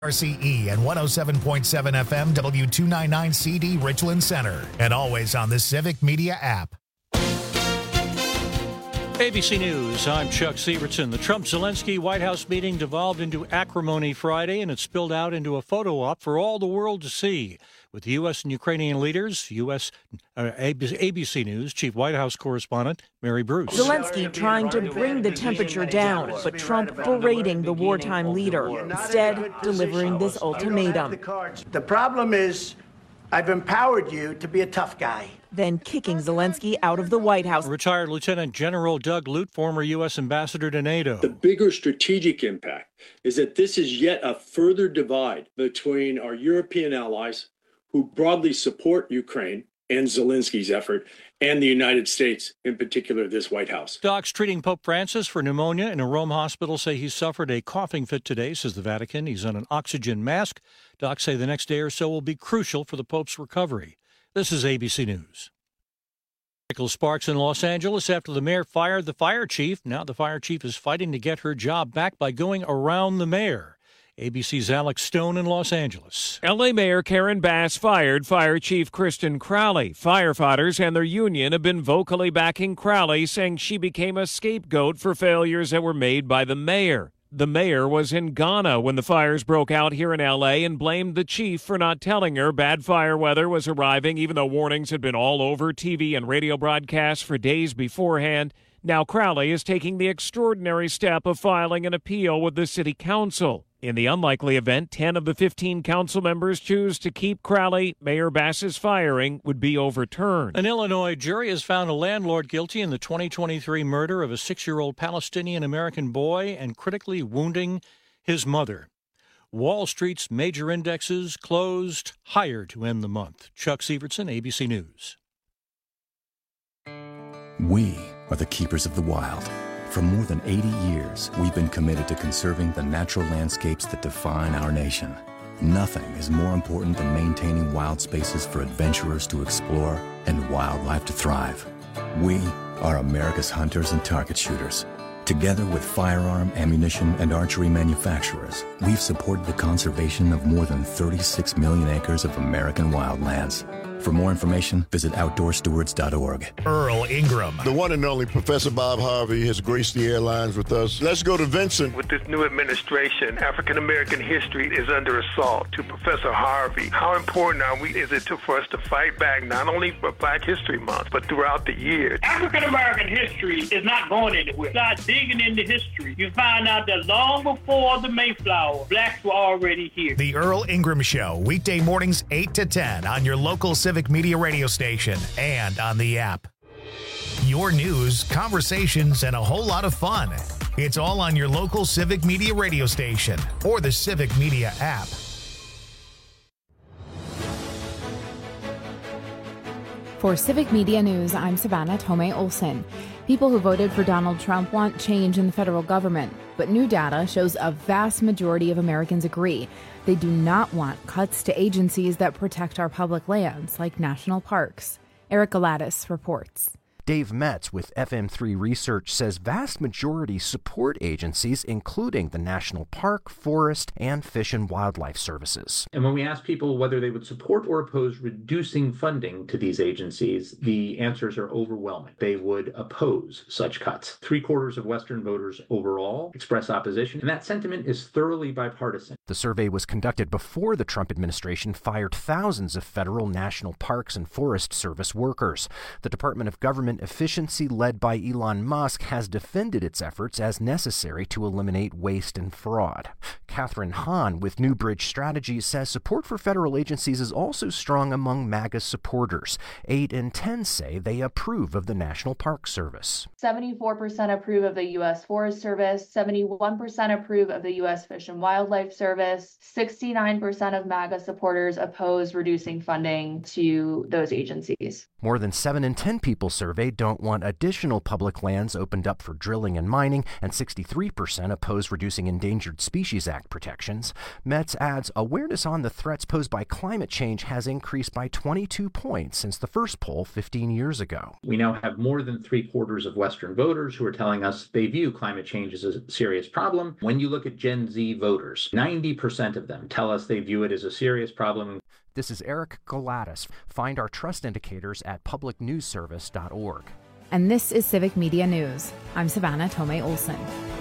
RCE and 107.7 FM W299CD Richland Center, and always on the Civic Media app. ABC News, I'm Chuck Sievertson. The Trump-Zelensky White House meeting devolved into acrimony Friday, and it spilled out into a photo op for all the world to see. With the U.S. and Ukrainian leaders, ABC News Chief White House correspondent Mary Bruce. Zelensky trying to bring the temperature down, but Trump berating the wartime leader, instead delivering this ultimatum. The problem is, I've empowered you to be a tough guy. Then kicking Zelensky out of the White House. Retired Lieutenant General Doug Lute, former U.S. ambassador to NATO. The bigger strategic impact is that this is yet a further divide between our European allies, who broadly support Ukraine and Zelensky's effort, and the United States, in particular this White House. Docs treating Pope Francis for pneumonia in a Rome hospital say he suffered a coughing fit today, says the Vatican. He's on an oxygen mask. Docs say the next day or so will be crucial for the Pope's recovery. This is ABC News. Michael sparks in Los Angeles after the mayor fired the fire chief. Now the fire chief is fighting to get her job back by going around the mayor. ABC's Alex Stone in Los Angeles. L.A. Mayor Karen Bass fired Fire Chief Kristen Crowley. Firefighters and their union have been vocally backing Crowley, saying she became a scapegoat for failures that were made by the mayor. The mayor was in Ghana when the fires broke out here in L.A. and blamed the chief for not telling her bad fire weather was arriving, even though warnings had been all over TV and radio broadcasts for days beforehand. Now Crowley is taking the extraordinary step of filing an appeal with the city council. In the unlikely event 10 of the 15 council members choose to keep Crowley, Mayor Bass's firing would be overturned. An Illinois jury has found a landlord guilty in the 2023 murder of a 6-year-old Palestinian-American boy and critically wounding his mother. Wall Street's major indexes closed higher to end the month. Chuck Sievertson, ABC News. We are the keepers of the wild. For more than 80 years, we've been committed to conserving the natural landscapes that define our nation. Nothing is more important than maintaining wild spaces for adventurers to explore and wildlife to thrive. We are America's hunters and target shooters. Together with firearm, ammunition, and archery manufacturers, we've supported the conservation of more than 36 million acres of American wildlands. For more information, visit OutdoorStewards.org. Earl Ingram. The one and only Professor Bob Harvey has graced the airlines with us. Let's go to Vincent. With this new administration, African-American history is under assault. To Professor Harvey, how important is it for us to fight back, not only for Black History Month, but throughout the year? African-American history is not going anywhere. Start digging into history. You find out that long before the Mayflower, blacks were already here. The Earl Ingram Show, weekday mornings 8 to 10 on your local Civic Media radio station and on the app. Your news, conversations, and a whole lot of fun. It's all on your local Civic Media radio station or the Civic Media app. For Civic Media News, I'm Savannah Tomei Olson. People who voted for Donald Trump want change in the federal government, but new data shows a vast majority of Americans agree. They do not want cuts to agencies that protect our public lands, like national parks. Eric Galatis reports. Dave Metz with FM3 Research says vast majority support agencies, including the National Park, Forest, and Fish and Wildlife Services. And when we ask people whether they would support or oppose reducing funding to these agencies, the answers are overwhelming. They would oppose such cuts. 3/4 of Western voters overall express opposition, and that sentiment is thoroughly bipartisan. The survey was conducted before the Trump administration fired thousands of federal national parks and forest service workers. The Department of Government Efficiency, led by Elon Musk, has defended its efforts as necessary to eliminate waste and fraud. Catherine Hahn with Newbridge Strategies says support for federal agencies is also strong among MAGA supporters. 8 in 10 say they approve of the National Park Service. 74% approve of the U.S. Forest Service, 71% approve of the U.S. Fish and Wildlife Service, 69% of MAGA supporters oppose reducing funding to those agencies. More than 7 in 10 people surveyed survey don't want additional public lands opened up for drilling and mining, and 63% oppose reducing Endangered Species Act protections. Metz adds awareness on the threats posed by climate change has increased by 22 points since the first poll 15 years ago. We now have more than 3/4 of Western voters who are telling us they view climate change as a serious problem. When you look at Gen Z voters, 90% of them tell us they view it as a serious problem. This is Eric Galatis. Find our trust indicators at publicnewsservice.org. And this is Civic Media News. I'm Savannah Tomei Olson.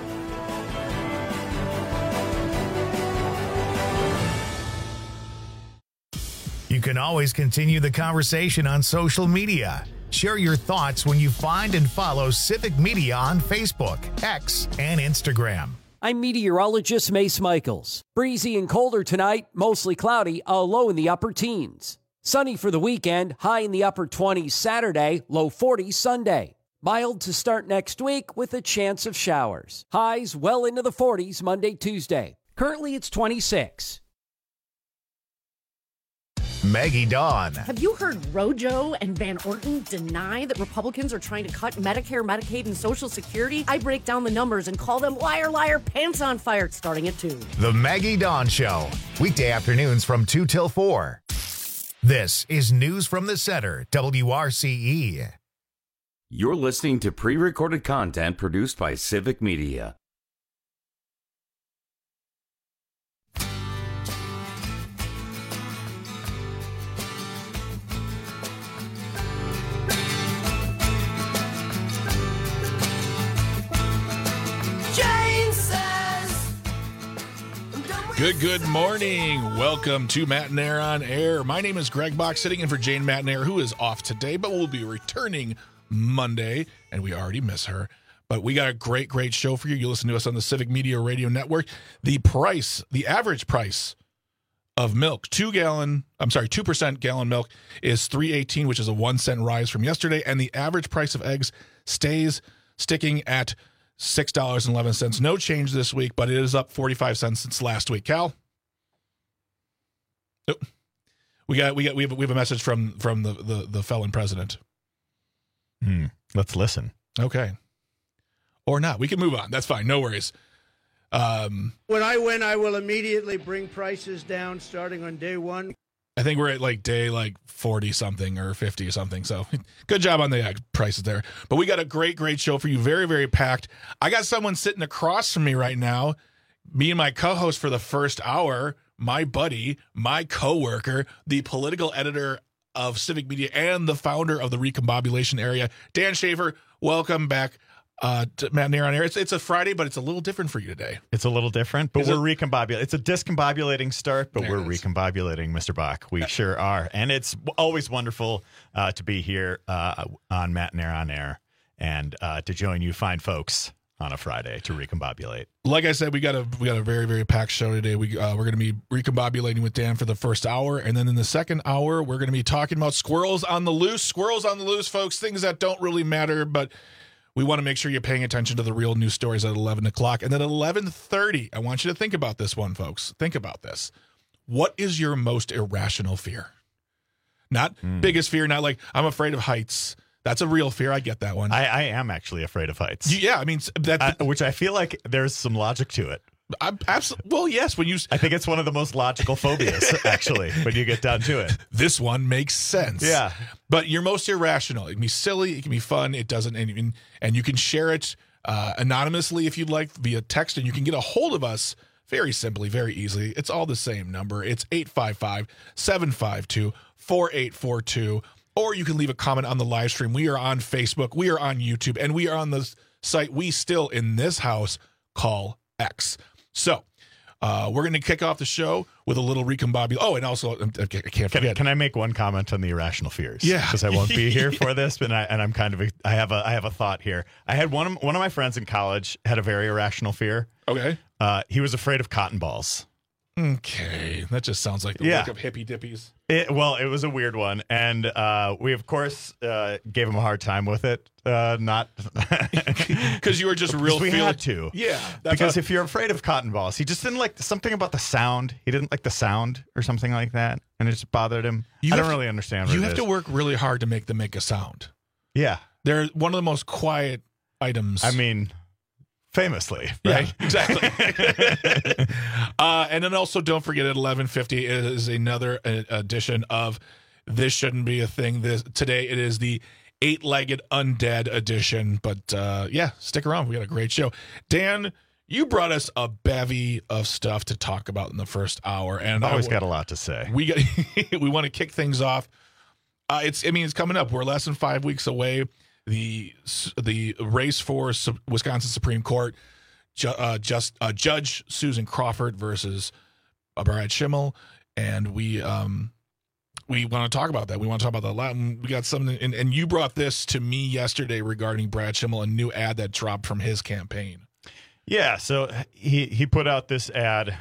You can always continue the conversation on social media. Share your thoughts when you find and follow Civic Media on Facebook, X, and Instagram. I'm meteorologist Mace Michaels. Breezy and colder tonight, mostly cloudy, a low in the upper teens. Sunny for the weekend, high in the upper 20s Saturday, low 40s Sunday. Mild to start next week with a chance of showers. Highs well into the 40s Monday, Tuesday. Currently it's 26. Maggie Dawn. Have you heard Rojo and Van Orton deny that Republicans are trying to cut Medicare, Medicaid, and Social Security? I break down the numbers and call them liar, liar, pants on fire, starting at 2. The Maggie Dawn Show. Weekday afternoons from 2 till 4. This is News from the Center, WRCE. You're listening to pre-recorded content produced by Civic Media. Good morning. Welcome to Matt and Air on Air. My name is Greg Bach, sitting in for Jane Matt and Air, who is off today, but will be returning Monday, and we already miss her. But we got a great show for you. You listen to us on the Civic Media Radio Network. The average price of milk, 2% gallon milk is $3.18, which is a 1 cent rise from yesterday, and the average price of eggs stays sticking at $6.11. No change this week, but it is up 45 cents since last week. Cal? Oh, we have a message from the felon president. Let's listen. Okay. Or not. We can move on. That's fine. No worries. When I win, I will immediately bring prices down starting on day 1. I think we're at day 40 something or 50 something. So good job on the prices there. But we got a great show for you. Very, very packed. I got someone sitting across from me right now. Me and my co-host for the first hour, my buddy, my co-worker, the political editor of Civic Media and the founder of the Recombobulation Area, Dan Schaefer. Welcome back to Matt and Air on Air. It's a Friday, but it's a little different for you today. It's a little different, but we're recombobulating. It's a discombobulating start, but we're recombobulating, Mr. Bach. We sure are. And it's always wonderful to be here on Matt and Air on Air and to join you fine folks on a Friday to recombobulate. Like I said, we got a very, very packed show today. We're going to be recombobulating with Dan for the first hour, and then in the second hour, we're going to be talking about squirrels on the loose. Squirrels on the loose, folks, things that don't really matter, but we want to make sure you're paying attention to the real news stories at 11 o'clock. And then at 11:30, I want you to think about this one, folks. Think about this. What is your most irrational fear? Not biggest fear, not like, I'm afraid of heights. That's a real fear. I get that one. I am actually afraid of heights. Yeah, I mean, which I feel like there's some logic to it. Well, yes. I think it's one of the most logical phobias, actually, when you get down to it. This one makes sense. Yeah. But you're most irrational. It can be silly. It can be fun. It doesn't. And you can share it anonymously if you'd like via text, and you can get a hold of us very simply, very easily. It's all the same number. It's 855-752-4842. Or you can leave a comment on the live stream. We are on Facebook. We are on YouTube. And we are on the site we still, in this house, call X. So we're going to kick off the show with a little recombobulation. Oh, and also, I can't forget. Can I make one comment on the irrational fears? Yeah. Because I won't be here for this, but I'm kind of I have a thought here. I had one of my friends in college had a very irrational fear. Okay. He was afraid of cotton balls. Okay, that just sounds like the work of hippie dippies. It was a weird one, and we of course gave him a hard time with it. Not because you were just real. We had to, because if you're afraid of cotton balls, he just didn't like something about the sound. He didn't like the sound or something like that, and it just bothered him. I don't really understand. You have to work really hard to make them make a sound. Yeah. They're one of the most quiet items. I mean, famously, right? Yeah, exactly. And then also don't forget at 11:50 is another edition of This Shouldn't Be a Thing. Today it is the 8-legged undead edition. But stick around. We got a great show. Dan, you brought us a bevy of stuff to talk about in the first hour, and always got a lot to say. We want to kick things off. It's coming up. We're less than 5 weeks away. The race for Wisconsin Supreme Court, Judge Susan Crawford versus Brad Schimel, and we want to talk about that. We want to talk about that a lot. And we got something, and you brought this to me yesterday regarding Brad Schimel, a new ad that dropped from his campaign. Yeah, so he put out this ad.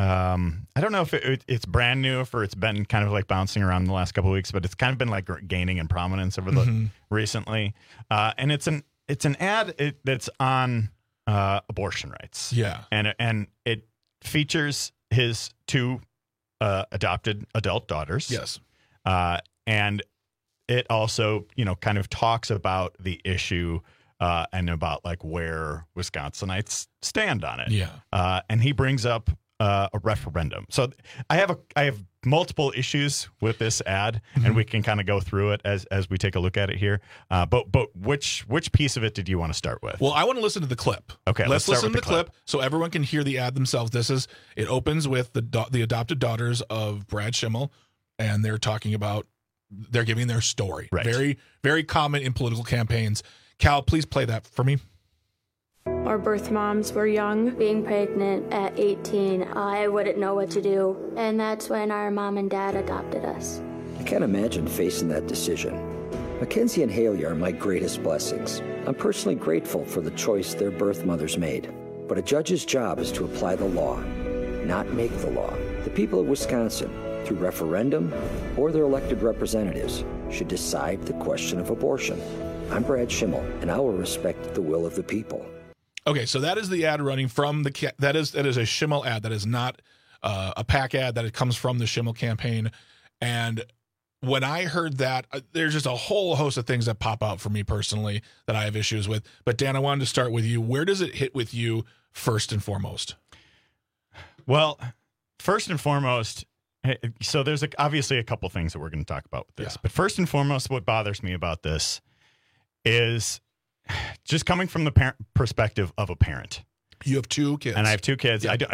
I don't know if it's brand new or it's been kind of like bouncing around the last couple of weeks, but it's kind of been like gaining in prominence over the recently. And it's an ad that's on abortion rights. Yeah, and it features his 2 adopted adult daughters. Yes, and it also kind of talks about the issue. And about like where Wisconsinites stand on it. Yeah. And he brings up a referendum. So I have multiple issues with this ad, and we can kind of go through it as we take a look at it here. But which piece of it did you want to start with? Well, I want to listen to the clip. Okay, let's listen to the clip so everyone can hear the ad themselves. It opens with the adopted daughters of Brad Schimel, and they're giving their story. Right. Very, very common in political campaigns. Cal, please play that for me. Our birth moms were young. Being pregnant at 18, I wouldn't know what to do. And that's when our mom and dad adopted us. I can't imagine facing that decision. Mackenzie and Haley are my greatest blessings. I'm personally grateful for the choice their birth mothers made. But a judge's job is to apply the law, not make the law. The people of Wisconsin, through referendum or their elected representatives, should decide the question of abortion. I'm Brad Schimel, and I will respect the will of the people. Okay, so that is the ad running from that is a Schimel ad. That is not a PAC ad. That it comes from the Schimel campaign. And when I heard that, there's just a whole host of things that pop out for me personally that I have issues with. But Dan, I wanted to start with you. Where does it hit with you first and foremost? Well, first and foremost, so there's obviously a couple things that we're going to talk about with this. Yeah. But first and foremost, what bothers me about this is just coming from the perspective of a parent. You have 2 kids. And I have 2 kids. Yeah.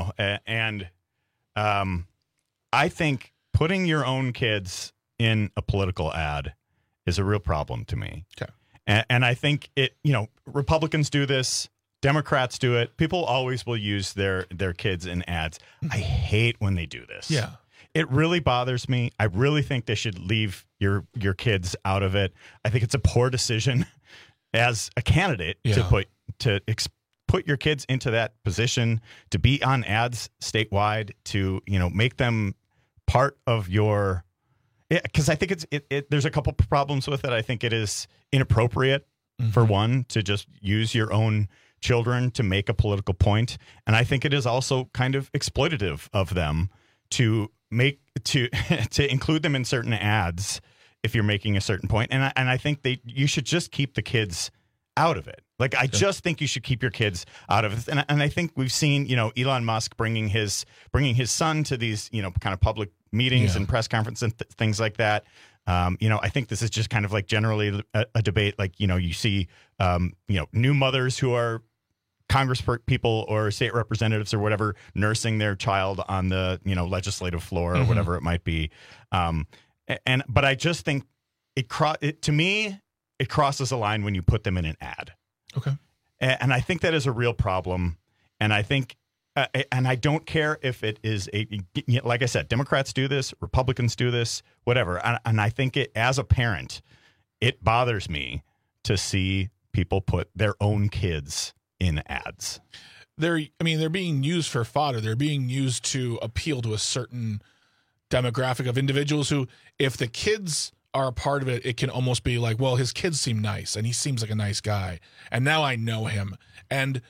I think putting your own kids in a political ad is a real problem to me. Okay. And I think Republicans do this. Democrats do it. People always will use their kids in ads. I hate when they do this. Yeah. It really bothers me. I really think they should leave your kids out of it. I think it's a poor decision as a candidate to put your kids into that position, to be on ads statewide, to make them part of your. Because I think there's a couple problems with it. I think it is inappropriate for one to just use your own children to make a political point, and I think it is also kind of exploitative of them to include them in certain ads if you're making a certain point. And I think you should just keep the kids out of it. Like, I just think you should keep your kids out of it. And I think we've seen, Elon Musk bringing his son to these, kind of public meetings and press conferences and things like that. I think this is just kind of like generally a debate. Like, you see, new mothers who are Congress people or state representatives or whatever nursing their child on the legislative floor or whatever it might be, but I just think to me it crosses a line when you put them in an ad. Okay, and I think that is a real problem. And I think, and I don't care if it is like I said, Democrats do this, Republicans do this, whatever. And I think as a parent, it bothers me to see people put their own kids in ads. They're being used for fodder. They're being used to appeal to a certain demographic of individuals who, if the kids are a part of it, it can almost be like, well, his kids seem nice and he seems like a nice guy, and now I know him. And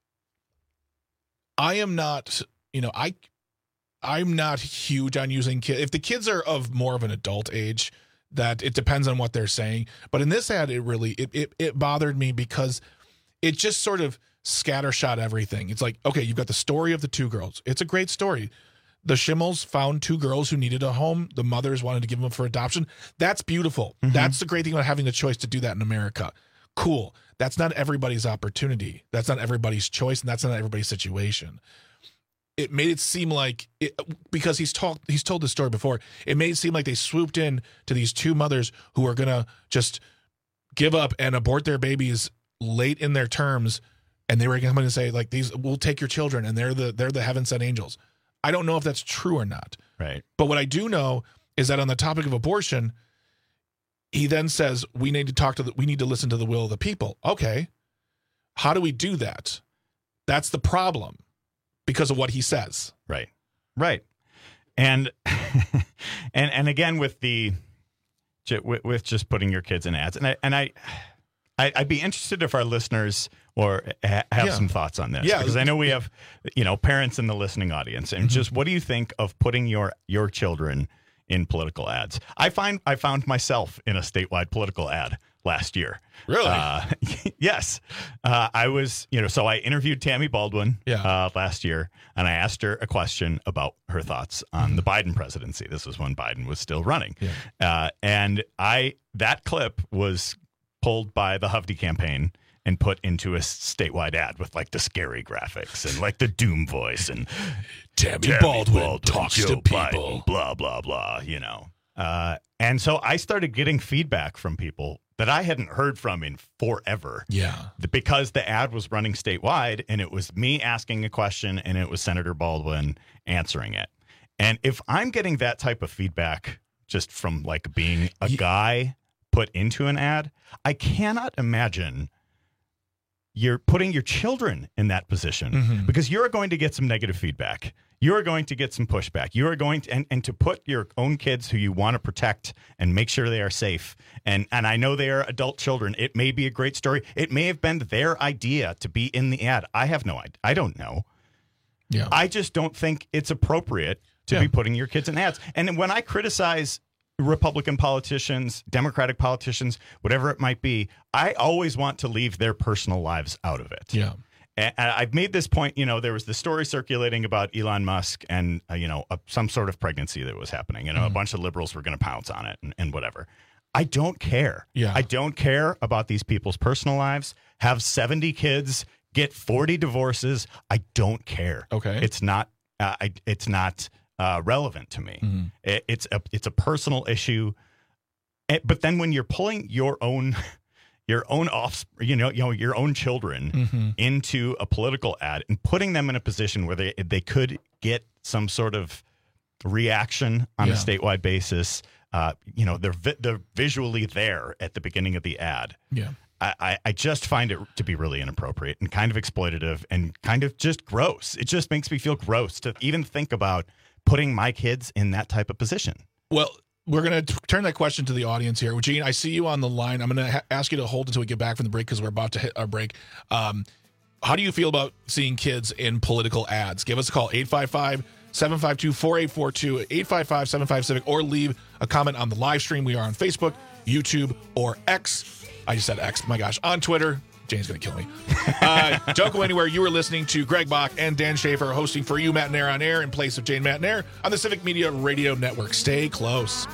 I am not, I'm not huge on using kids. If the kids are of more of an adult age, that it depends on what they're saying. But in this ad, it bothered me because it just sort of scattershot everything. It's like, okay, you've got the story of the two girls. It's a great story. The Schimmels found two girls who needed a home. The mothers wanted to give them for adoption. That's beautiful. Mm-hmm. That's the great thing about having the choice to do that in America. Cool. That's not everybody's opportunity. That's not everybody's choice, and that's not everybody's situation. It made it seem like, because he's told this story before, it made it seem like they swooped in to these two mothers who are going to just give up and abort their babies late in their terms, and they were going to come in and say, like, we'll take your children, and they're the heaven-sent angels. I don't know if that's true or not. Right. But what I do know is that on the topic of abortion, he then says, we need to listen to the will of the people. Okay. How do we do that? That's the problem because of what he says. Right. Right. And and again with just putting your kids in ads. And I'd be interested if our listeners have some thoughts on this. Yeah, because I know we have, parents in the listening audience. And just what do you think of putting your children in political ads? I found myself in a statewide political ad last year. Really? Yes. I was, so I interviewed Tammy Baldwin last year, and I asked her a question about her thoughts on the Biden presidency. This was when Biden was still running. Yeah. And that clip was pulled by the Hovde campaign and put into a statewide ad with like the scary graphics and like the doom voice and Tammy Baldwin talks to people, Biden, blah, blah, blah, and so I started getting feedback from people that I hadn't heard from in forever. Yeah. Because the ad was running statewide and it was me asking a question and it was Senator Baldwin answering it. And if I'm getting that type of feedback just from like being a guy put into an ad, I cannot imagine you're putting your children in that position because you're going to get some negative feedback. You're going to get some pushback. You are going to, and to put your own kids who you want to protect and make sure they are safe. And I know they are adult children. It may be a great story. It may have been their idea to be in the ad. I have no idea. I don't know. Yeah. I just don't think it's appropriate to be putting your kids in ads. And when I criticize Republican politicians, Democratic politicians, whatever it might be, I always want to leave their personal lives out of it. Yeah. And I've made this point, there was the story circulating about Elon Musk and, some sort of pregnancy that was happening. A bunch of liberals were going to pounce on it and whatever. I don't care. Yeah. I don't care about these people's personal lives. Have 70 kids, get 40 divorces. I don't care. Okay. It's not relevant to me. Mm-hmm. It's a personal issue. But then when you're pulling your own offspring, your own children into a political ad and putting them in a position where they could get some sort of reaction on a statewide basis, they're visually there at the beginning of the ad. Yeah. I just find it to be really inappropriate and kind of exploitative and kind of just gross. It just makes me feel gross to even think about putting my kids in that type of position. Well, we're going to turn that question to the audience here. Gene, I see you on the line. I'm going to ask you to hold until we get back from the break because we're about to hit our break. How do you feel about seeing kids in political ads? Give us a call, 855-752-4842, 855-75-CIVIC, or leave a comment on the live stream. We are on Facebook, YouTube, or X. I just said X. My gosh. On Twitter. Jane's going to kill me. Don't go anywhere. You are listening to Greg Bach and Dan Schaefer hosting For You, Matt and Air on Air in place of Jane Matt and Air on the Civic Media Radio Network. Stay close.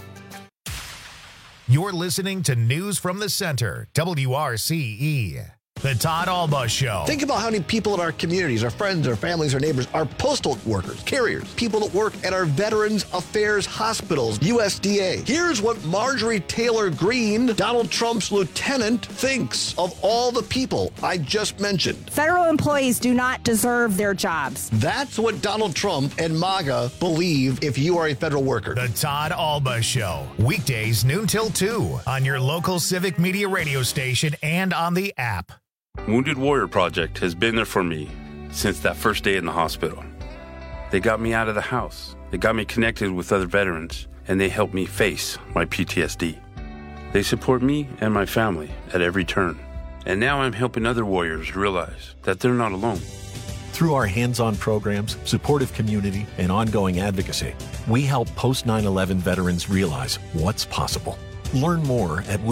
You're listening to News from the Center, WRCE. The Todd Alba Show. Think about how many people in our communities, our friends, our families, our neighbors, are postal workers, carriers, people that work at our Veterans Affairs hospitals, USDA. Here's what Marjorie Taylor Greene, Donald Trump's lieutenant, thinks of all the people I just mentioned. Federal employees do not deserve their jobs. That's what Donald Trump and MAGA believe if you are a federal worker. The Todd Alba Show. Weekdays noon till 2 on your local Civic Media radio station and on the app. Wounded Warrior Project has been there for me since that first day in the hospital. They got me out of the house. They got me connected with other veterans, and they helped me face my PTSD. They support me and my family at every turn. And now I'm helping other warriors realize that they're not alone. Through our hands-on programs, supportive community, and ongoing advocacy, we help post-9/11 veterans realize what's possible. Learn more at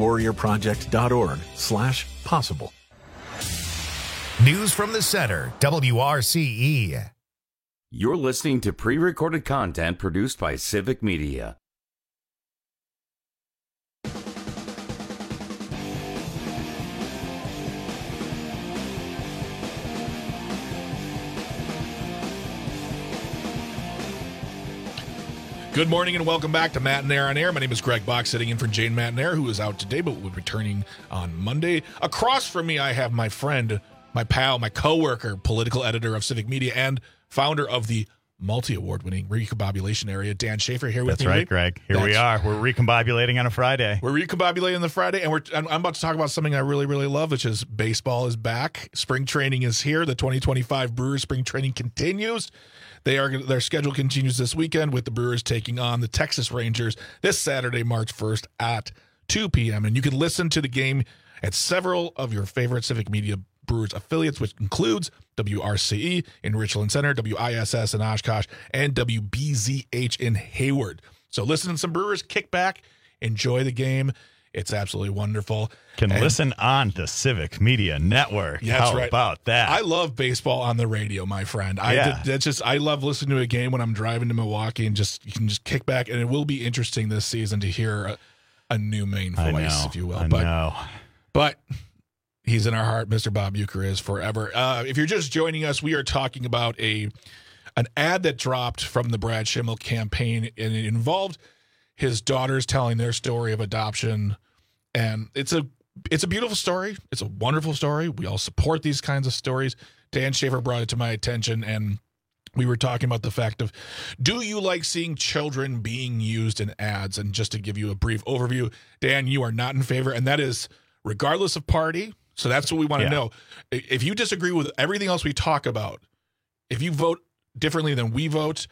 woundedwarriorproject.org/possible. News from the Center, WRCE. You're listening to pre-recorded content produced by Civic Media. Good morning and welcome back to Matt and Air on Air. My name is Greg Bach, sitting in for Jane Matt and Air, who is out today but will be returning on Monday. Across from me, I have my friend, my pal, my co-worker, political editor of Civic Media and founder of the multi-award-winning Recombobulation Area, Dan Schaefer, here with me. That's right, Greg. Here we are. We're recombobulating on a Friday. We're recombobulating on the Friday, and I'm about to talk about something I really, really love, which is baseball is back. Spring training is here. The 2025 Brewers spring training continues. Their schedule continues this weekend with the Brewers taking on the Texas Rangers this Saturday, March 1st at 2 p.m. And you can listen to the game at several of your favorite Civic Media Brewers affiliates, which includes WRCE in Richland Center, WISS in Oshkosh, and WBZH in Hayward. So listen to some Brewers, kick back, enjoy the game. It's absolutely wonderful. Listen on the Civic Media Network. That's How right. about that? I love baseball on the radio, my friend. I love listening to a game when I'm driving to Milwaukee, and you can just kick back. And it will be interesting this season to hear a new main voice, if you will. But he's in our heart. Mr. Bob Uecker is forever. If you're just joining us, we are talking about an ad that dropped from the Brad Schimmel campaign, and it involved his daughters telling their story of adoption. And it's a beautiful story. It's a wonderful story. We all support these kinds of stories. Dan Schaefer brought it to my attention, and we were talking about the fact of, do you like seeing children being used in ads? And just to give you a brief overview, Dan, you are not in favor, and that is regardless of party. So that's what we want to know. If you disagree with everything else we talk about, if you vote differently than we vote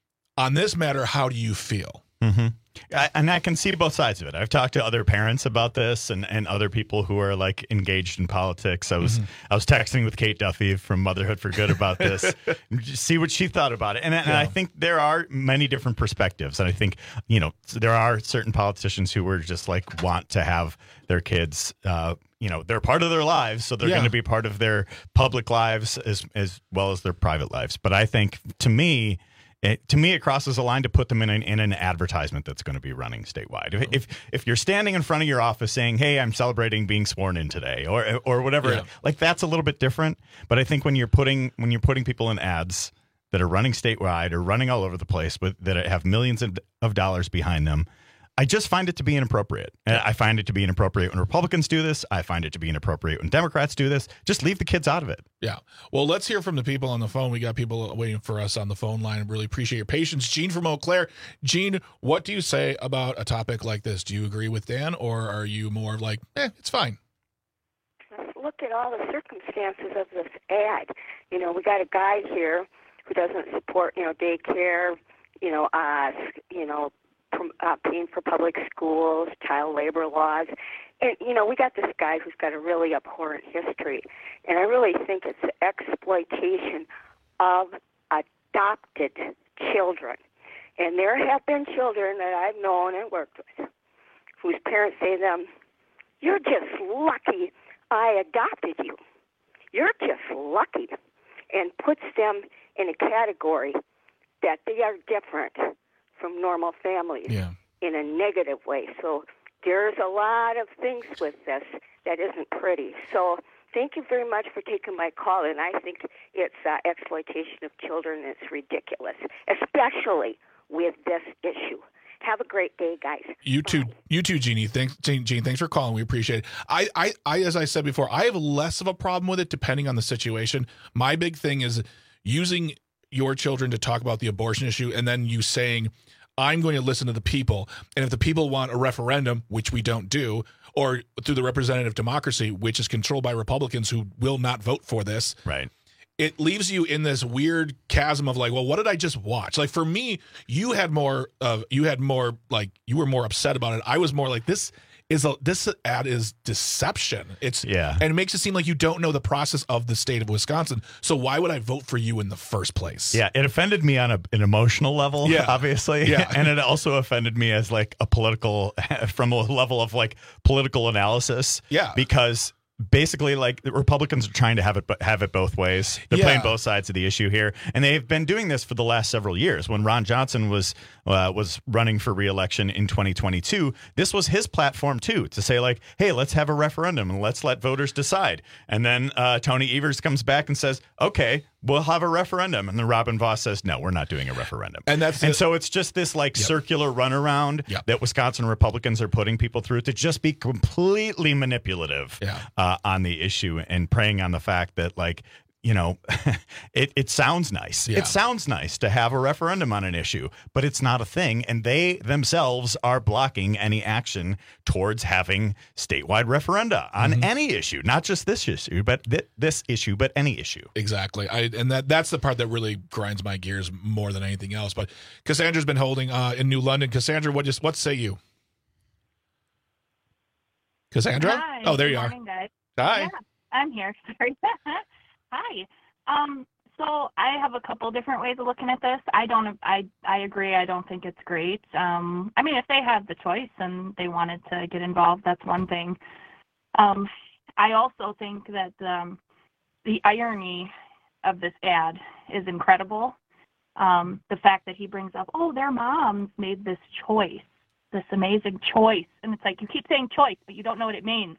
on this matter, how do you feel? Mm-hmm. And I can see both sides of it. I've talked to other parents about this and other people who are like engaged in politics. I was texting with Kate Duffy from Motherhood for Good about this, see what she thought about it. And I think there are many different perspectives. And I think, there are certain politicians who were just like want to have their kids, they're part of their lives. So they're going to be part of their public lives as well as their private lives. But I think to me, it crosses a line to put them in an advertisement that's going to be running statewide. If you're standing in front of your office saying, "Hey, I'm celebrating being sworn in today," or whatever, like that's a little bit different. But I think when you're putting people in ads that are running statewide or running all over the place, but that have millions of dollars behind them, I just find it to be inappropriate. I find it to be inappropriate when Republicans do this. I find it to be inappropriate when Democrats do this. Just leave the kids out of it. Yeah. Well, let's hear from the people on the phone. We got people waiting for us on the phone line. I really appreciate your patience. Gene from Eau Claire. Gene, what do you say about a topic like this? Do you agree with Dan, or are you more like, it's fine? Let's look at all the circumstances of this ad. We got a guy here who doesn't support, daycare, paying for public schools, child labor laws. And, we got this guy who's got a really abhorrent history. And I really think it's the exploitation of adopted children. And there have been children that I've known and worked with whose parents say to them, "You're just lucky I adopted you. You're just lucky." And puts them in a category that they are different from normal families in a negative way. So there's a lot of things with this that isn't pretty. So Thank you very much for taking my call, and I think it's exploitation of children. It's ridiculous, especially with this issue. Have a great day, guys. You too, Jeannie. Thanks, Jean. Thanks for calling. We appreciate it. I, as I said before, I have less of a problem with it depending on the situation. My big thing is using your children to talk about the abortion issue, and then you saying, "I'm going to listen to the people," and if the people want a referendum, which we don't do, or through the representative democracy, which is controlled by Republicans who will not vote for this, right? It leaves you in this weird chasm of like, well, what did I just watch? Like for me, you were more upset about it. I was more like, this ad is deception. And it makes it seem like you don't know the process of the state of Wisconsin. So why would I vote for you in the first place? Yeah, it offended me on an emotional level, obviously. Yeah. And it also offended me as like from a level of like political analysis. Yeah. Because basically, like, the Republicans are trying to have it both ways. They're playing both sides of the issue here, and they've been doing this for the last several years. When Ron Johnson was running for re-election in 2022, this was his platform too, to say like, "Hey, let's have a referendum and let's let voters decide." And then Tony Evers comes back and says, "Okay, we'll have a referendum." And then Robin Vos says, "No, we're not doing a referendum." And so it's just this like circular runaround that Wisconsin Republicans are putting people through to just be completely manipulative on the issue and preying on the fact that, like, you know, it sounds nice. Yeah. It sounds nice to have a referendum on an issue, but it's not a thing. And they themselves are blocking any action towards having statewide referenda on any issue, not just this issue, but but any issue. Exactly. And that's the part that really grinds my gears more than anything else. But Cassandra's been holding in New London. Cassandra, what say you? Cassandra? Hi. Oh, there you Good morning, are. Guys. Hi. Yeah, I'm here. Sorry. Hi. So I have a couple different ways of looking at this. I agree. I don't think it's great. I mean, if they had the choice and they wanted to get involved, that's one thing. I also think that the irony of this ad is incredible. The fact that he brings up, oh, their moms made this choice, this amazing choice. And it's like, you keep saying choice, but you don't know what it means.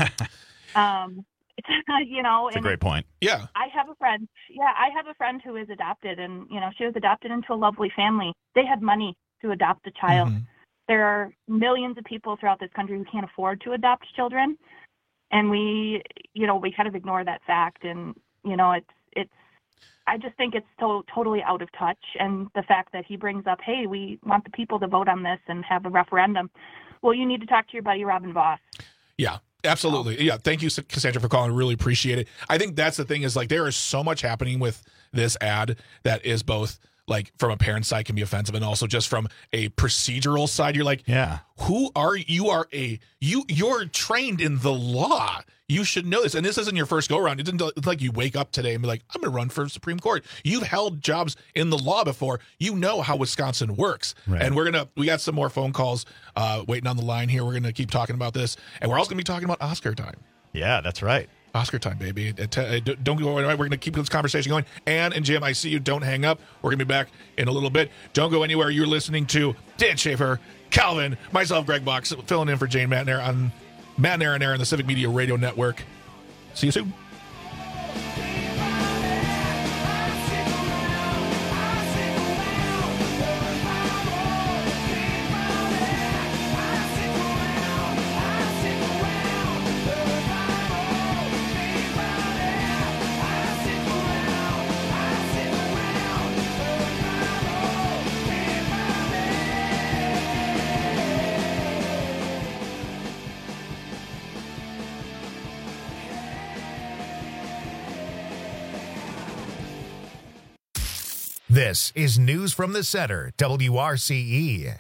You know, it's a great point. Yeah. I have a friend who is adopted, and, you know, she was adopted into a lovely family. They had money to adopt a child. There are millions of people throughout this country who can't afford to adopt children. And we kind of ignore that fact. And, you know, I just think it's totally out of touch. And the fact that he brings up, hey, we want the people to vote on this and have a referendum. Well, you need to talk to your buddy, Robin Vos. Yeah. Absolutely. Yeah. Thank you, Cassandra, for calling. Really appreciate it. I think that's the thing is, like, there is so much happening with this ad that is both, like, from a parent side can be offensive, and also just from a procedural side. You're like, who are you? You're trained in the law. You should know this. And this isn't your first go around. It's like you wake up today and be like, I'm going to run for Supreme Court. You've held jobs in the law before. You know how Wisconsin works. Right. And we got some more phone calls waiting on the line here. We're going to keep talking about this. And we're also going to be talking about Oscar time. Yeah, that's right. Oscar time, baby. Don't go away. We're going to keep this conversation going. Ann and Jim, I see you. Don't hang up. We're going to be back in a little bit. Don't go anywhere. You're listening to Dan Schaefer, Calvin, myself, Greg Box, filling in for Jane Matnair on Matnair on Air on the Civic Media Radio Network. See you soon. This is News from the Center, WRCE.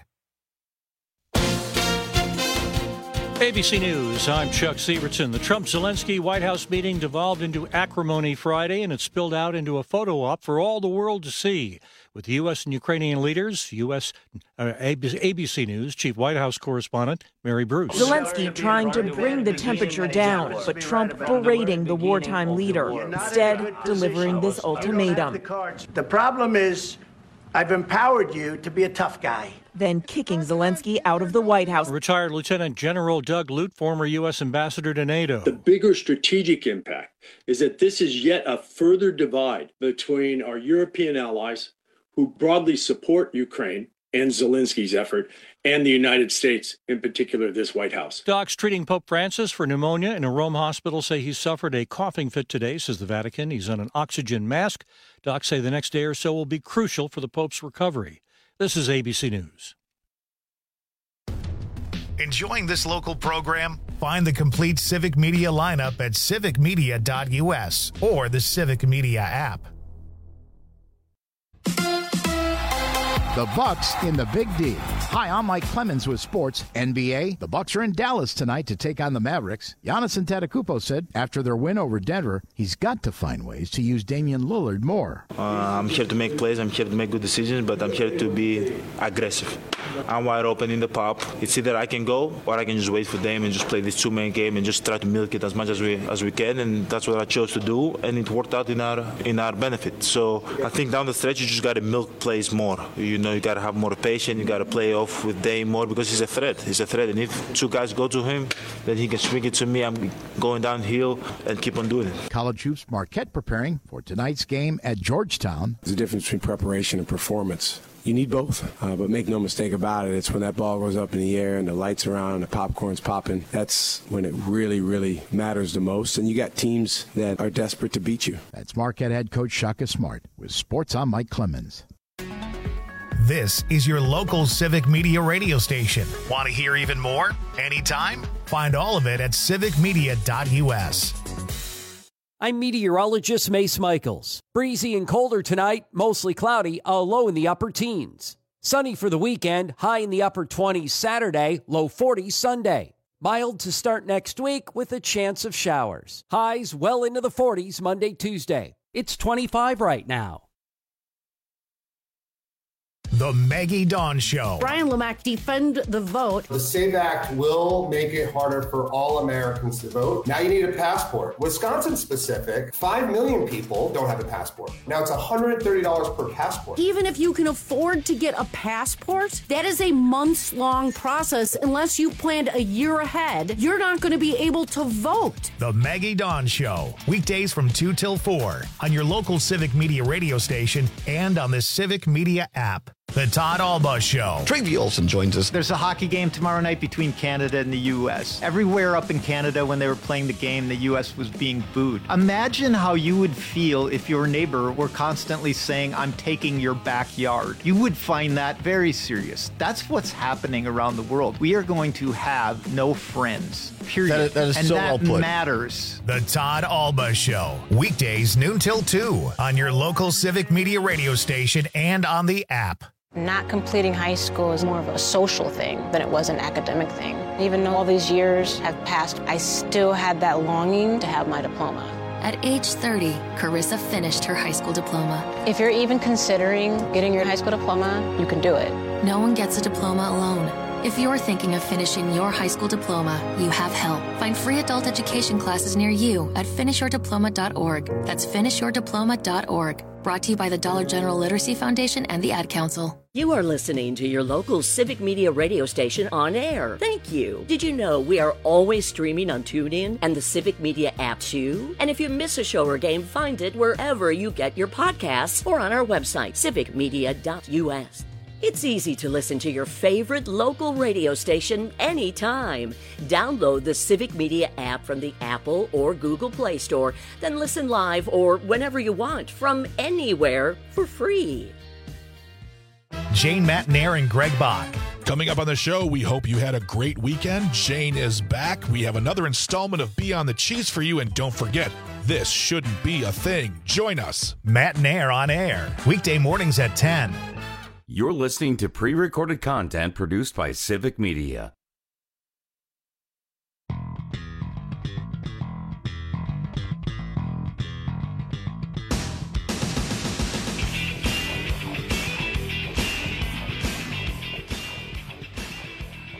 ABC News, I'm Chuck Sievertson. The Trump-Zelensky White House meeting devolved into acrimony Friday, and it spilled out into a photo op for all the world to see. With U.S. and Ukrainian leaders, ABC News Chief White House Correspondent Mary Bruce. Zelensky trying to bring the temperature down, but Trump berating the wartime leader, instead delivering this ultimatum. The problem is I've empowered you to be a tough guy. Then kicking Zelensky out of the White House. Retired Lieutenant General Doug Lute, former U.S. ambassador to NATO. The bigger strategic impact is that this is yet a further divide between our European allies who broadly support Ukraine and Zelensky's effort, and the United States, in particular, this White House. Docs treating Pope Francis for pneumonia in a Rome hospital say he suffered a coughing fit today, says the Vatican. He's on an oxygen mask. Docs say the next day or so will be crucial for the Pope's recovery. This is ABC News. Enjoying this local program? Find the complete Civic Media lineup at civicmedia.us or the Civic Media app. The Bucks in the Big D. Hi, I'm Mike Clemens with Sports NBA. The Bucks are in Dallas tonight to take on the Mavericks. Giannis Antetokounmpo said after their win over Denver, he's got to find ways to use Damian Lillard more. I'm here to make plays. I'm here to make good decisions, but I'm here to be aggressive. I'm wide open in the pop. It's either I can go or I can just wait for Dame and just play this two-man game and just try to milk it as much as we can, and that's what I chose to do, and it worked out in our benefit. So I think down the stretch you just got to milk plays more. You got to have more patience. You got to play off with Dame more because he's a threat. He's a threat, and if two guys go to him, then he can swing it to me. I'm going downhill and keep on doing it. College hoops Marquette preparing for tonight's game at Georgetown. There's a difference between preparation and performance. You need both, but make no mistake about it, it's when that ball goes up in the air and the lights are on and the popcorn's popping, that's when it really, really matters the most. And you got teams that are desperate to beat you. That's Marquette head coach Shaka Smart with Sports. I'm Mike Clemens. This is your local Civic Media radio station. Want to hear even more? Anytime? Find all of it at civicmedia.us. I'm meteorologist Mace Michaels. Breezy and colder tonight, mostly cloudy, a low in the upper teens. Sunny for the weekend, high in the upper 20s Saturday, low 40s Sunday. Mild to start next week with a chance of showers. Highs well into the 40s Monday, Tuesday. It's 25 right now. The Maggie Dawn Show. Brian Lamack, defend the vote. The SAVE Act will make it harder for all Americans to vote. Now you need a passport. Wisconsin specific, 5 million people don't have a passport. Now it's $130 per passport. Even if you can afford to get a passport, that is a months-long process. Unless you planned a year ahead, you're not going to be able to vote. The Maggie Dawn Show. Weekdays from 2 till 4 on your local Civic Media radio station and on the Civic Media app. The Todd Alba Show. Travi Olson joins us. There's a hockey game tomorrow night between Canada and the U.S. Everywhere up in Canada when they were playing the game, the U.S. was being booed. Imagine how you would feel if your neighbor were constantly saying, I'm taking your backyard. You would find that very serious. That's what's happening around the world. We are going to have no friends, period. That is and so that well put. matters. The Todd Alba Show. Weekdays noon till 2 on your local Civic Media radio station and on the app. Not completing high school is more of a social thing than it was an academic thing. Even though all these years have passed, I still had that longing to have my diploma. At age 30, Carissa finished her high school diploma. If you're even considering getting your high school diploma, you can do it. No one gets a diploma alone. If you're thinking of finishing your high school diploma, you have help. Find free adult education classes near you at finishyourdiploma.org. That's finishyourdiploma.org. Brought to you by the Dollar General Literacy Foundation and the Ad Council. You are listening to your local Civic Media radio station on air. Thank you. Did you know we are always streaming on TuneIn and the Civic Media app too? And if you miss a show or game, find it wherever you get your podcasts or on our website, civicmedia.us. It's easy to listen to your favorite local radio station anytime. Download the Civic Media app from the Apple or Google Play Store, then listen live or whenever you want from anywhere for free. Jane Matnair and Greg Bach. Coming up on the show, we hope you had a great weekend. Jane is back. We have another installment of Beyond the Cheese for you, and don't forget, this shouldn't be a thing. Join us. Matnair on air, weekday mornings at 10. You're listening to pre-recorded content produced by Civic Media.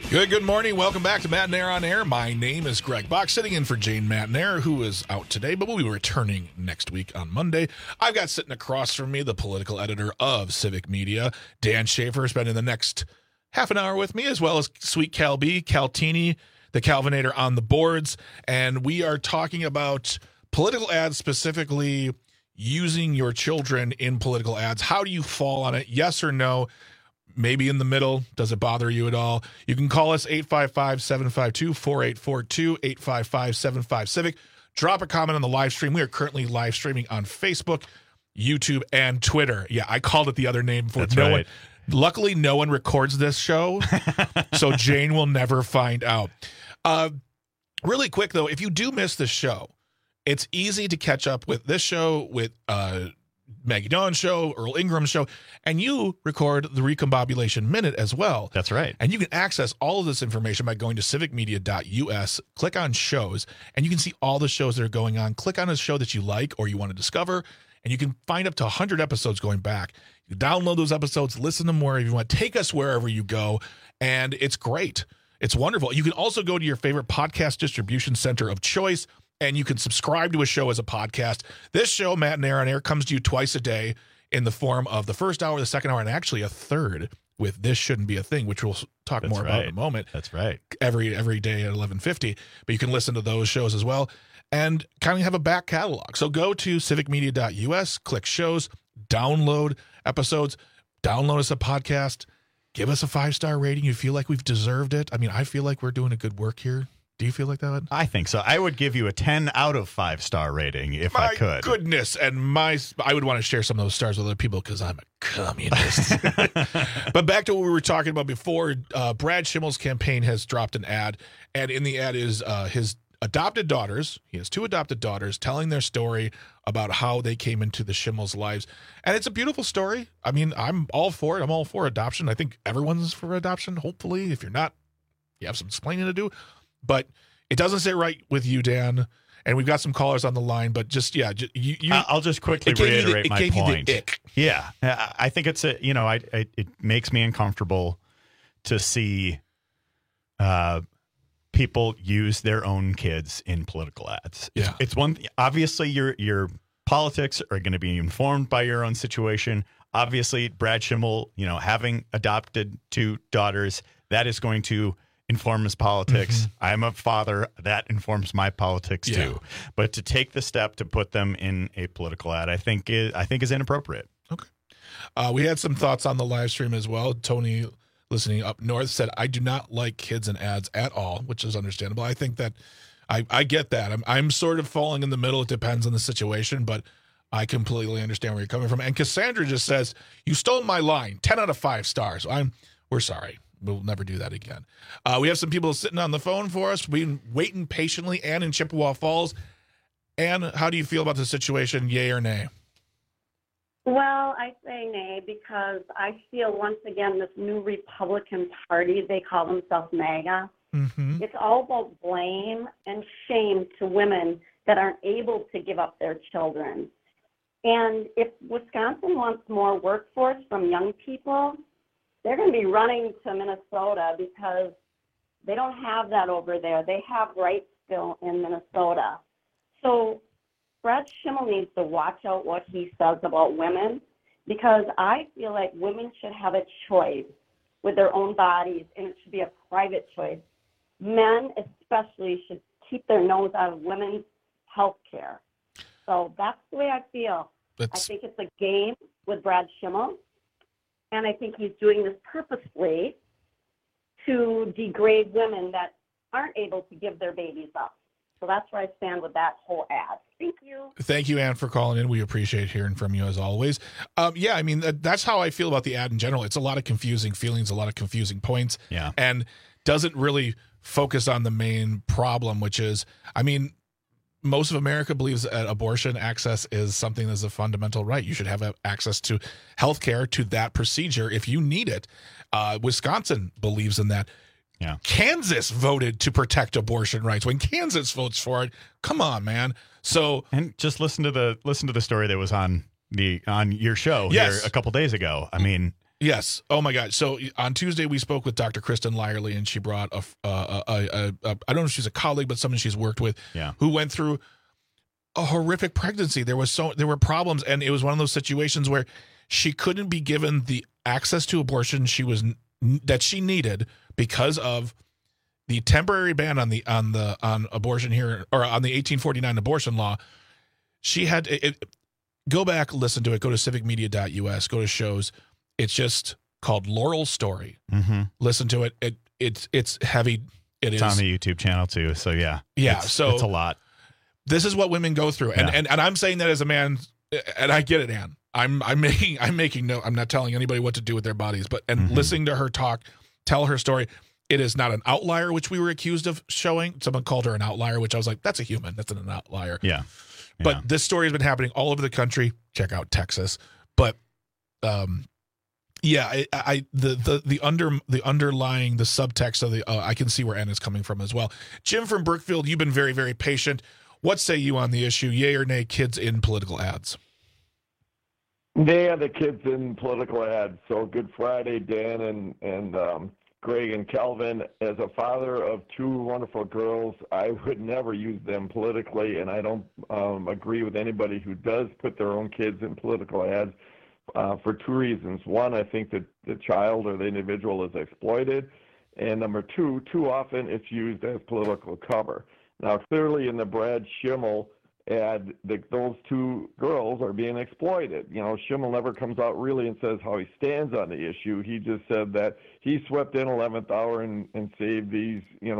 Good morning. Welcome back to Matt and Air on Air. My name is Greg Bach, sitting in for Jane Matt and Air, who is out today, but we'll be returning next week on Monday. I've got sitting across from me the political editor of Civic Media, Dan Schaefer, spending the next half an hour with me, as well as Sweet Cal B, Caltini, the Calvinator on the boards, and we are talking about political ads, specifically using your children in political ads. How do you fall on it? Yes or no? Maybe in the middle. Does it bother you at all? You can call us 855-752-4842, 855-75-CIVIC. Drop a comment on the live stream. We are currently live streaming on Facebook, YouTube, and Twitter. Yeah, I called it the other name before. That's right. Luckily, no one records this show, so Jane will never find out. Really quick, though, if you do miss this show, it's easy to catch up with this show, with Maggie Dawn's show, Earl Ingram's show, and you record the Recombobulation Minute as well. That's right. And you can access all of this information by going to civicmedia.us, click on shows, and you can see all the shows that are going on. Click on a show that you like or you want to discover, and you can find up to 100 episodes going back. You download those episodes, listen to them wherever you want, take us wherever you go, and it's great. It's wonderful. You can also go to your favorite podcast distribution center of choice, and you can subscribe to a show as a podcast. This show, Matt and Air on Air, comes to you twice a day in the form of the first hour, the second hour, and actually a third with This Shouldn't Be a Thing, which we'll talk more about in a moment. That's right. Every day at 11:50. But you can listen to those shows as well and kind of have a back catalog. So go to civicmedia.us, click shows, download episodes, download us a podcast, give us a 5-star rating. You feel like we've deserved it. I mean, I feel like we're doing a good work here. Do you feel like that? I think so. I would give you a 10 out of 5-star rating if I could. My goodness. And I would want to share some of those stars with other people because I'm a communist. But back to what we were talking about before, Brad Schimmel's campaign has dropped an ad. And in the ad is his adopted daughters. He has 2 adopted daughters telling their story about how they came into the Schimmel's lives. And it's a beautiful story. I mean, I'm all for it. I'm all for adoption. I think everyone's for adoption, hopefully. If you're not, you have some explaining to do. But it doesn't sit right with you, Dan. And we've got some callers on the line, but I'll just quickly reiterate my point. Yeah, I think it's it makes me uncomfortable to see people use their own kids in political ads. Yeah. It's one. Obviously, your politics are going to be informed by your own situation. Obviously, Brad Schimmel, having adopted 2 daughters, that is going to inform his politics. Mm-hmm. I'm a father. That informs my politics too. But to take the step to put them in a political ad, I think is inappropriate. Okay. We had some thoughts on the live stream as well. Tony, listening up north, said, I do not like kids in ads at all, which is understandable. I think that I get that. I'm sort of falling in the middle. It depends on the situation, but I completely understand where you're coming from. And Cassandra just says, you stole my line. 10 out of 5 stars. We're sorry. We'll never do that again. We have some people sitting on the phone for us. We've been waiting patiently. Ann in Chippewa Falls. Ann, how do you feel about the situation, yay or nay? Well, I say nay because I feel once again this new Republican Party, they call themselves MAGA. Mm-hmm. It's all about blame and shame to women that aren't able to give up their children. And if Wisconsin wants more workforce from young people, they're going to be running to Minnesota because they don't have that over there. They have rights still in Minnesota. So Brad Schimmel needs to watch out what he says about women because I feel like women should have a choice with their own bodies, and it should be a private choice. Men especially should keep their nose out of women's health care. So that's the way I feel. I think it's a game with Brad Schimmel. And I think he's doing this purposely to degrade women that aren't able to give their babies up. So that's where I stand with that whole ad. Thank you. Thank you, Ann, for calling in. We appreciate hearing from you as always. I mean, that's how I feel about the ad in general. It's a lot of confusing feelings, a lot of confusing points, and doesn't really focus on the main problem, which is, I mean, most of America believes that abortion access is something that's a fundamental right. You should have access to health care, to that procedure if you need it. Wisconsin believes in that. Yeah. Kansas voted to protect abortion rights. When Kansas votes for it, come on, man. So, and just listen to the story that was on your show here a couple days ago. I mean, Yes. Oh my God. So on Tuesday we spoke with Dr. Kristen Lyerly, and she brought I don't know if she's a colleague, but someone she's worked with, who went through a horrific pregnancy. There were problems, and it was one of those situations where she couldn't be given the access to abortion that she needed because of the temporary ban on abortion here, or on the 1849 abortion law. She had go back, listen to it. Go to civicmedia.us. Go to shows. It's just called Laurel's Story. Mm-hmm. Listen to it. It's heavy. It's on the YouTube channel too. So yeah. It's a lot. This is what women go through, and I'm saying that as a man, and I get it, Ann. I'm making no. I'm not telling anybody what to do with their bodies, but listening to her tell her story. It is not an outlier, which we were accused of showing. Someone called her an outlier, which I was like, that's a human. That's an outlier. Yeah. But this story has been happening all over the country. Check out Texas. But the underlying, the subtext of I can see where Ann is coming from as well. Jim from Brookfield, you've been very, very patient. What say you on the issue? Yay or nay, kids in political ads? They are the kids in political ads. So Good Friday, Dan and Greg and Calvin. As a father of two wonderful girls, I would never use them politically, and I don't agree with anybody who does put their own kids in political ads for two reasons. One, I think that the child or the individual is exploited, and number two, too often it's used as political cover. Now, clearly in the Brad Schimmel ad, those two girls are being exploited. You know, Schimmel never comes out really and says how he stands on the issue. He just said that he swept in 11th hour and saved these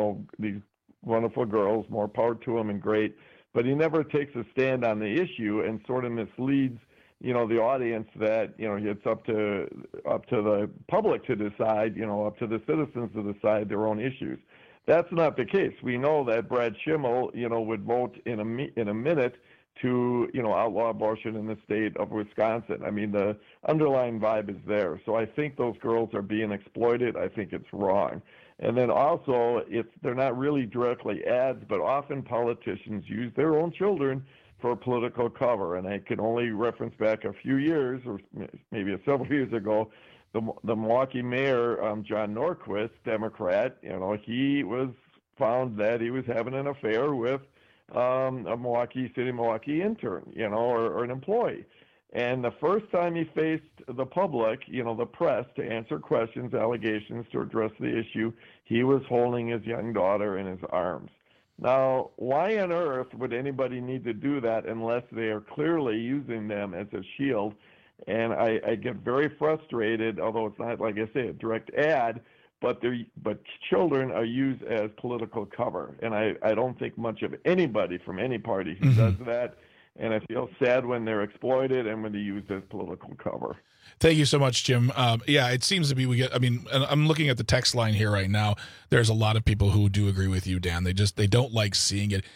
wonderful girls. More power to him and great. But he never takes a stand on the issue and sort of misleads, the audience that, it's up to the public to decide, up to the citizens to decide their own issues. That's not the case. We know that Brad Schimmel, would vote in a minute to, outlaw abortion in the state of Wisconsin. I mean, the underlying vibe is there. So I think those girls are being exploited. I think it's wrong. And then also, they're not really directly ads, but often politicians use their own children for political cover. And I can only reference back a few years, or maybe several years ago, the Milwaukee mayor, John Norquist, Democrat, he was found that he was having an affair with a Milwaukee intern, or an employee. And the first time he faced the public, the press, to answer questions, allegations, to address the issue, he was holding his young daughter in his arms. Now, why on earth would anybody need to do that unless they are clearly using them as a shield? And I get very frustrated, although it's not, like I say, a direct ad, but children are used as political cover. And I don't think much of anybody from any party who does that. And I feel sad when they're exploited and when they're used as political cover. Thank you so much, Jim. It seems to be I'm looking at the text line here right now. There's a lot of people who do agree with you, Dan. They don't like seeing it.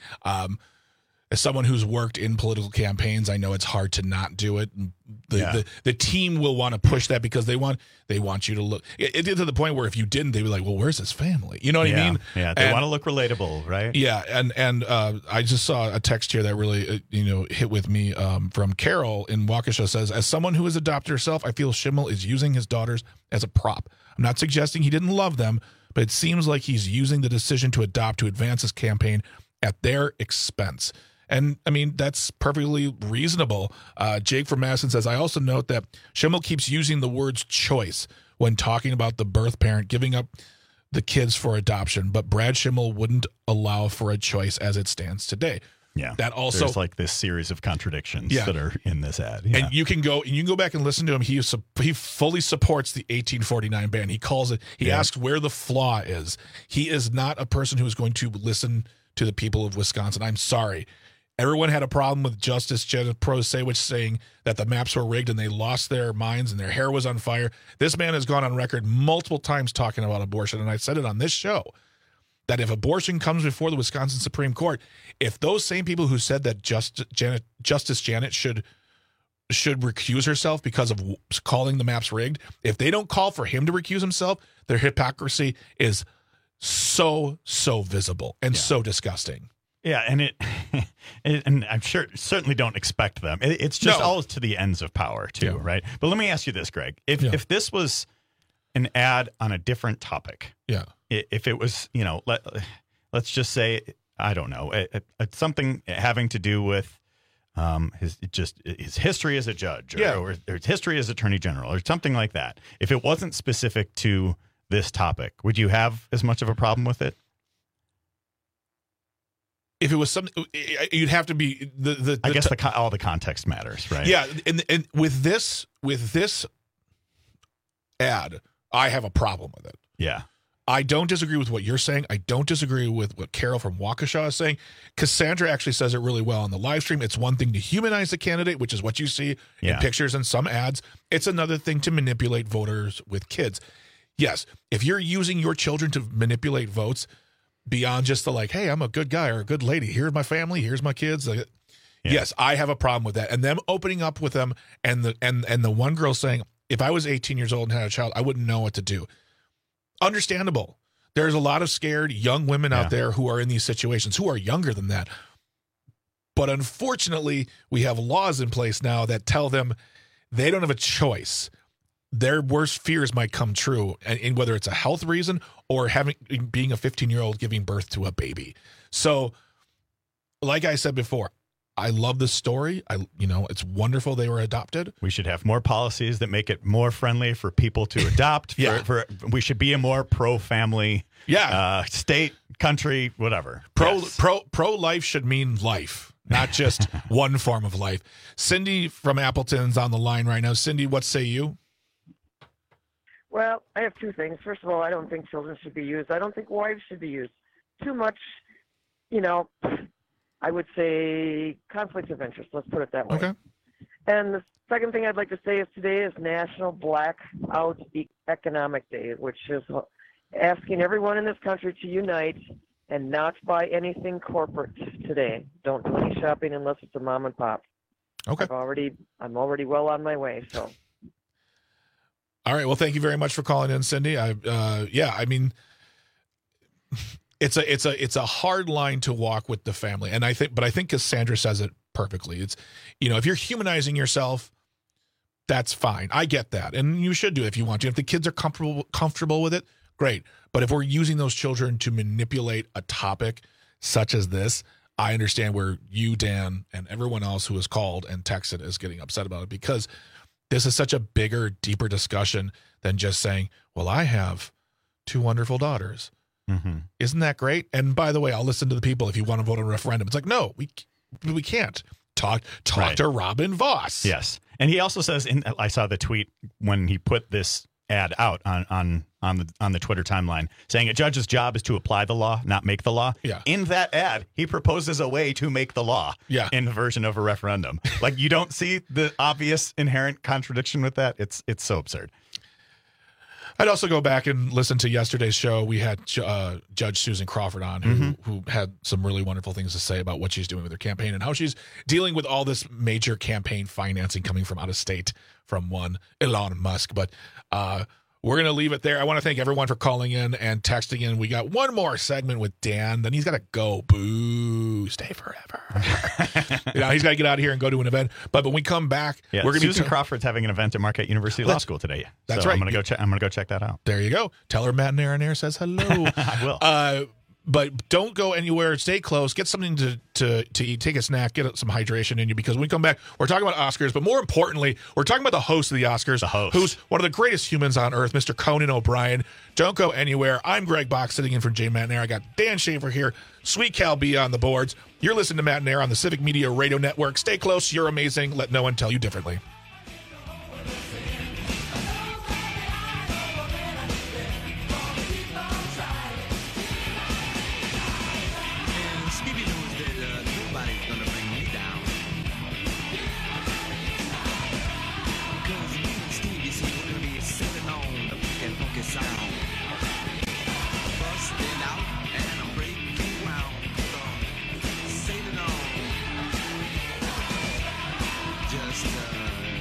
As someone who's worked in political campaigns, I know it's hard to not do it. The team will want to push that because they want you to look. It did to the point where if you didn't, they'd be like, "Well, where's his family?" You know what I mean? Yeah, they want to look relatable, right? Yeah, and I just saw a text here that really hit with me from Carol in Waukesha. Says, as someone who has adopted herself, I feel Schimmel is using his daughters as a prop. I'm not suggesting he didn't love them, but it seems like he's using the decision to adopt to advance his campaign at their expense. And, I mean, that's perfectly reasonable. Jake from Madison says, I also note that Schimmel keeps using the words choice when talking about the birth parent giving up the kids for adoption, but Brad Schimmel wouldn't allow for a choice as it stands today. Yeah, that also there's like this series of contradictions that are in this ad. Yeah. And you can go back and listen to him. He fully supports the 1849 ban. He calls it. He asks where the flaw is. He is not a person who is going to listen to the people of Wisconsin. I'm sorry. Everyone had a problem with Justice Janet Prosewicz saying that the maps were rigged and they lost their minds and their hair was on fire. This man has gone on record multiple times talking about abortion, and I said it on this show, that if abortion comes before the Wisconsin Supreme Court, if those same people who said that Justice Janet should recuse herself because of calling the maps rigged, if they don't call for him to recuse himself, their hypocrisy is so visible and so disgusting. Yeah, and and I'm sure certainly don't expect them. It's just all to the ends of power too, right? But let me ask you this, Greg: if this was an ad on a different topic, if it was, let's just say, I don't know, something having to do with his history as a judge, or his history as Attorney General, or something like that. If it wasn't specific to this topic, would you have as much of a problem with it? If it was something, you'd have to be I guess all the context matters, right? Yeah, and with this ad, I have a problem with it. Yeah. I don't disagree with what you're saying. I don't disagree with what Carol from Waukesha is saying. Cassandra actually says it really well on the live stream. It's one thing to humanize the candidate, which is what you see in pictures and some ads. It's another thing to manipulate voters with kids. Yes, if you're using your children to manipulate votes beyond just the hey, I'm a good guy or a good lady. Here's my family. Here's my kids. Yes, I have a problem with that. And them opening up with them and the one girl saying, if I was 18 years old and had a child, I wouldn't know what to do. Understandable. There's a lot of scared young women out there who are in these situations, who are younger than that. But unfortunately, we have laws in place now that tell them they don't have a choice. Their worst fears might come true, and whether it's a health reason or being a 15-year-old giving birth to a baby. So, like I said before, I love the story. It's wonderful they were adopted. We should have more policies that make it more friendly for people to adopt. We should be a more pro-family state, country, whatever. Pro-life should mean life, not just one form of life. Cindy from Appleton's on the line right now. Cindy, what say you? Well, I have two things. First of all, I don't think children should be used. I don't think wives should be used. Too much, I would say conflict of interest. Let's put it that way. Okay. And the second thing I'd like to say is today is National Blackout Economic Day, which is asking everyone in this country to unite and not buy anything corporate today. Don't do any shopping unless it's a mom and pop. Okay. I'm already well on my way. So. All right. Well, thank you very much for calling in, Cindy. It's a hard line to walk with the family, and I think Cassandra says it perfectly. It's, if you're humanizing yourself, that's fine. I get that, and you should do it if you want to. If the kids are comfortable with it, great. But if we're using those children to manipulate a topic such as this, I understand where you, Dan, and everyone else who has called and texted is getting upset about it, because this is such a bigger, deeper discussion than just saying, well, I have two wonderful daughters. Mm-hmm. Isn't that great? And by the way, I'll listen to the people if you want to vote on a referendum. It's no, we can't. Talk to Robin Voss. Yes. And he also says, I saw the tweet when he put this ad out on the Twitter timeline, saying a judge's job is to apply the law, not make the law. Yeah. In that ad, he proposes a way to make the law in the version of a referendum. You don't see the obvious inherent contradiction with that. It's so absurd. I'd also go back and listen to yesterday's show. We had Judge Susan Crawford on, who had some really wonderful things to say about what she's doing with her campaign and how she's dealing with all this major campaign financing coming from out of state from one Elon Musk. But we're going to leave it there. I want to thank everyone for calling in and texting in. We got one more segment with Dan. Then he's got to go. Boo. Stay forever. He's got to get out of here and go to an event. But when we come back, we're going to Susan Crawford's having an event at Marquette University Law School today. That's right. I'm going to go check that out. There you go. Tell her Matt and Air says hello. I will. But don't go anywhere. Stay close. Get something to eat. Take a snack. Get some hydration in you, because when we come back, we're talking about Oscars. But more importantly, we're talking about the host of the Oscars, who's one of the greatest humans on earth, Mr. Conan O'Brien. Don't go anywhere. I'm Greg Bach, sitting in for Jay Matt and Air. I got Dan Schaefer here. Sweet Cal B on the boards. You're listening to Matt and Air on the Civic Media Radio Network. Stay close. You're amazing. Let no one tell you differently. Just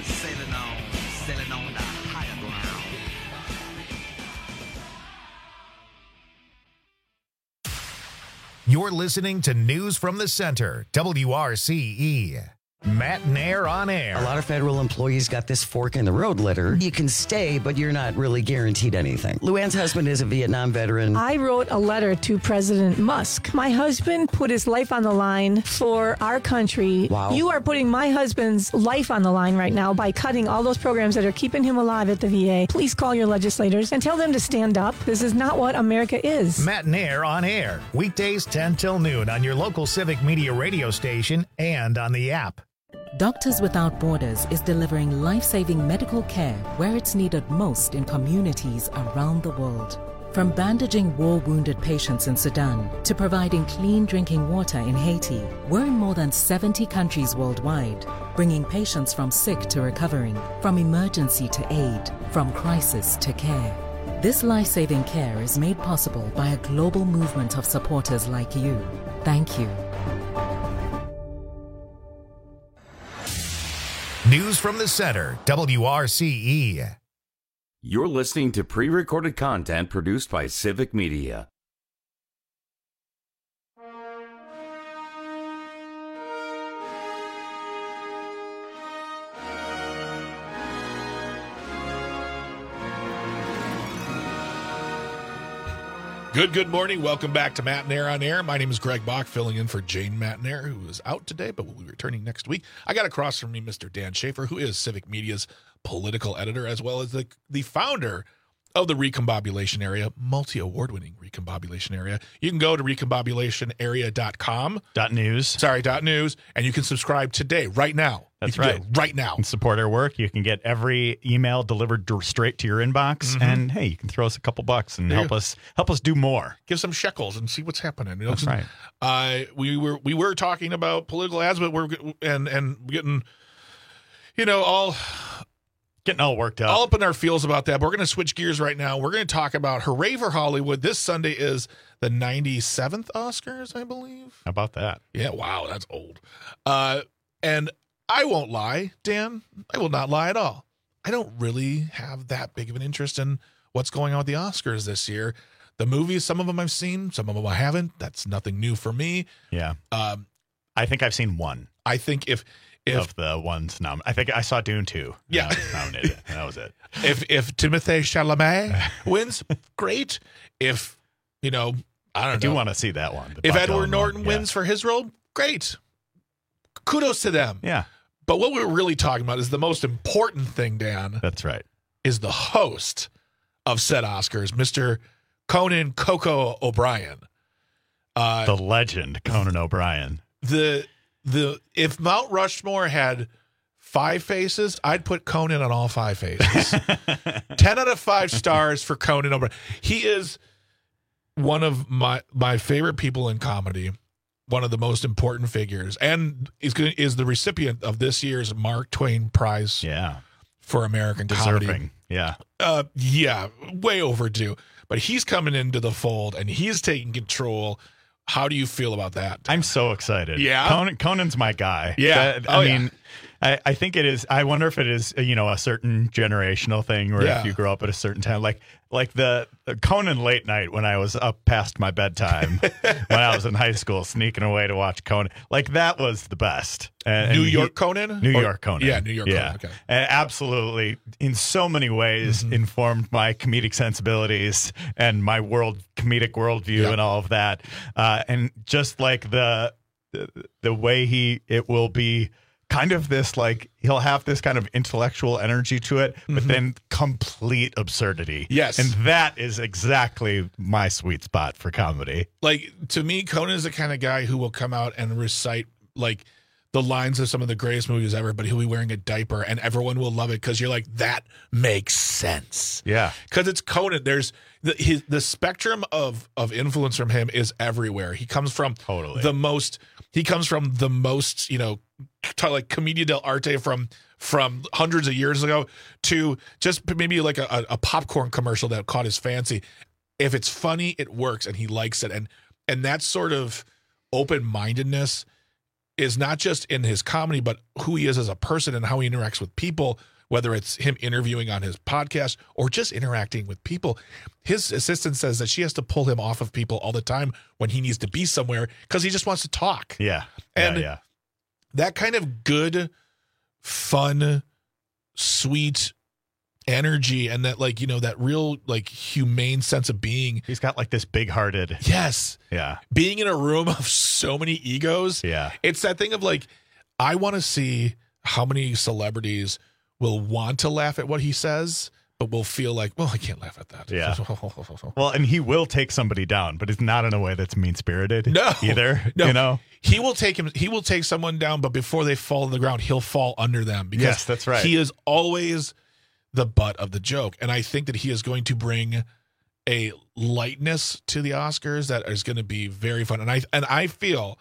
You're listening to News from the Center, WRCE. Matt Nair on air. A lot of federal employees got this fork in the road letter. You can stay, but you're not really guaranteed anything. Luann's husband is a Vietnam veteran. I wrote a letter to President Musk. My husband put his life on the line for our country. Wow. You are putting my husband's life on the line right now by cutting all those programs that are keeping him alive at the VA. Please call your legislators and tell them to stand up. This is not what America is. Matt Nair on air. Weekdays 10 till noon on your local Civic Media radio station and on the app. Doctors Without Borders is delivering life-saving medical care where it's needed most in communities around the world. From bandaging war-wounded patients in Sudan to providing clean drinking water in Haiti, we're in more than 70 countries worldwide, bringing patients from sick to recovering, from emergency to aid, from crisis to care. This life-saving care is made possible by a global movement of supporters like you. Thank you. News from the Center, WRCE. You're listening to pre-recorded content produced by Civic Media. Good morning. Welcome back to Matt Nair on Air. My name is Greg Bach, filling in for Jane Matt Nair, who is out today, but will be returning next week. I got across from me Mr. Dan Schaefer, who is Civic Media's political editor, as well as the founder of the Recombobulation Area, multi-award-winning Recombobulation Area. You can go to recombobulationarea.com. .news, and you can subscribe today, right now. That's you can right. do it right now. And support our work. You can get every email delivered straight to your inbox, and hey, you can throw us a couple bucks and help us do more. Give some shekels and see what's happening. You know, that's right. We were talking about political ads, but we're getting, you know, all worked up. All up in our feels about that. But we're going to switch gears right now. We're going to talk about Hooray for Hollywood. This Sunday is the 97th Oscars, I believe. How about that? Yeah, wow, that's old. And I won't lie, Dan. I will not lie at all. I don't really have that big of an interest in what's going on with the Oscars this year. The movies, some of them I've seen, some of them I haven't. That's nothing new for me. Yeah. I think I've seen one. I think if of the ones I think I saw Dune 2. Yeah. Nominated. That was it. If Timothée Chalamet wins, great. If, you know, I do want to see that one. If Edward Norton wins for his role, great. Kudos to them. Yeah. But what we're really talking about is the most important thing, Dan. That's right. Is the host of said Oscars, Mr. Conan Coco O'Brien. The legend, Conan O'Brien. If Mount Rushmore had 5 faces, I'd put Conan on all 5 faces. 10 out of 5 stars for Conan O'Brien. He is one of my favorite people in comedy, one of the most important figures, and is the recipient of this year's Mark Twain Prize. Yeah, for American comedy. Yeah, way overdue. But he's coming into the fold and he's taking control. How do you feel about that? I'm so excited. Yeah. Conan's my guy. Yeah. I mean, I think it is. I wonder if it is, a certain generational thing where if you grow up at a certain time, like the Conan late night when I was up past my bedtime when I was in high school, sneaking away to watch Conan, like that was the best. New York Conan? New York Conan. Yeah, New York Conan. Okay. And absolutely, in so many ways, informed my comedic sensibilities and my comedic worldview and all of that. And just like the way it will be kind of this, like, he'll have this kind of intellectual energy to it, but then complete absurdity. Yes. And that is exactly my sweet spot for comedy. Like, to me, Conan is the kind of guy who will come out and recite, like, the lines of some of the greatest movies ever, but he'll be wearing a diaper and everyone will love it because you're like, that makes sense. Yeah. Because it's Conan. There's the spectrum of influence from him is everywhere. He comes from the most, like Commedia dell'arte from hundreds of years ago to just maybe like a popcorn commercial that caught his fancy. If it's funny, it works and he likes it. And that sort of open-mindedness is not just in his comedy, but who he is as a person and how he interacts with people whether it's him interviewing on his podcast or just interacting with people. His assistant says that she has to pull him off of people all the time when he needs to be somewhere because he just wants to talk. Yeah. And that kind of good, fun, sweet energy and that, like, you know, that real, like, humane sense of being. He's got, like, this big-hearted. Yes. Yeah. Being in a room of so many egos. Yeah. It's that thing of, like, I want to see how many celebrities will want to laugh at what he says, but will feel like, well, I can't laugh at that. Yeah. Well, and he will take somebody down, but it's not in a way that's mean-spirited. No. Either. No. You know? He will take someone down, but before they fall on the ground, he'll fall under them. Because yes, that's right. He is always the butt of the joke. And I think that he is going to bring a lightness to the Oscars that is going to be very fun. And I feel,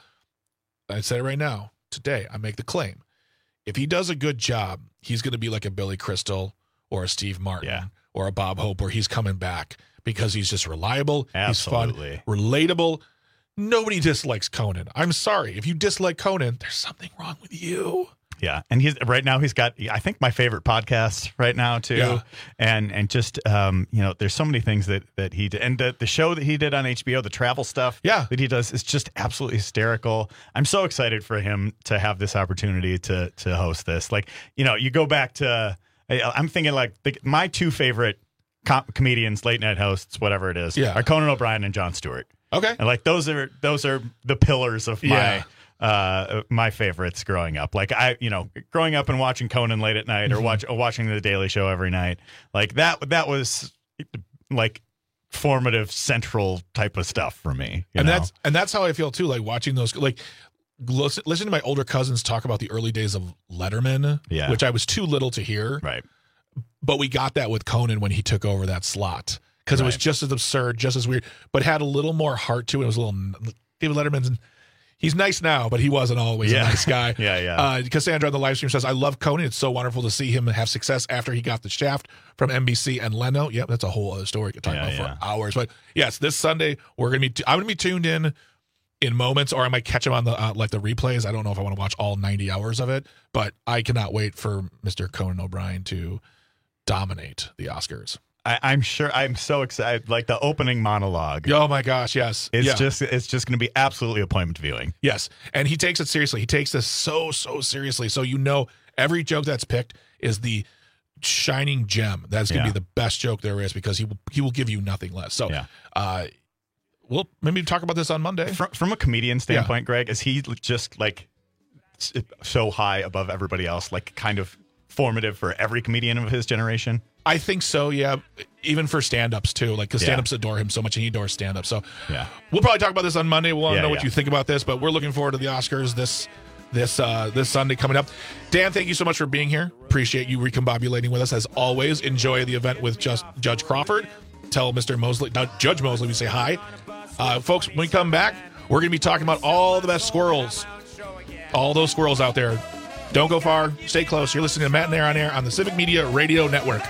I say it right now, today, I make the claim, if he does a good job, he's going to be like a Billy Crystal or a Steve Martin or a Bob Hope, where he's coming back because he's just reliable. Absolutely. He's fun, relatable. Nobody dislikes Conan. I'm sorry. If you dislike Conan, there's something wrong with you. Yeah, and he's got, I think, my favorite podcast right now too, and just you know, there's so many things that he did, and the show that he did on HBO, the travel stuff, that he does is just absolutely hysterical. I'm so excited for him to have this opportunity to host this. Like, you know, you go back to, I'm thinking like my two favorite comedians, late night hosts, whatever it is, are Conan O'Brien and Jon Stewart. Okay, and like those are the pillars of my. My favorites growing up. Like growing up and watching Conan late at night or watching The Daily Show every night. Like that was like formative central type of stuff for me. And that's how I feel too. Like watching those, like listen to my older cousins talk about the early days of Letterman, which I was too little to hear. Right. But we got that with Conan when he took over that slot because it was just as absurd, just as weird, but had a little more heart to it. It was a little David Letterman's. He's nice now, but he wasn't always a nice guy. Cassandra on the live stream says, I love Conan. It's so wonderful to see him have success after he got the shaft from NBC and Leno. Yep, that's a whole other story we could talk about for hours. But yes, this Sunday, I'm going to be tuned in moments, or I might catch him on the like the replays. I don't know if I want to watch all 90 hours of it, but I cannot wait for Mr. Conan O'Brien to dominate the Oscars. I'm sure. I'm so excited. Like the opening monologue. Oh my gosh, yes. It's just going to be absolutely appointment viewing. Yes, and he takes it seriously. He takes this so seriously. So you know, every joke that's picked is the shining gem. That's going to be the best joke there is because he will give you nothing less. So, we'll maybe talk about this on Monday. From a comedian standpoint, Greg, is he just like so high above everybody else? Like kind of formative for every comedian of his generation? I think so, yeah. Even for stand-ups, too. Like, because stand-ups adore him so much, and he adores stand-ups. So, we'll probably talk about this on Monday. We'll know what you think about this, but we're looking forward to the Oscars this Sunday coming up. Dan, thank you so much for being here. Appreciate you recombobulating with us, as always. Enjoy the event with Judge Crawford. Tell Mr. Mosley, Judge Mosley, we say hi. Folks, when we come back, we're going to be talking about all the best squirrels. All those squirrels out there. Don't go far. Stay close. You're listening to Matt and Air on Air on the Civic Media Radio Network.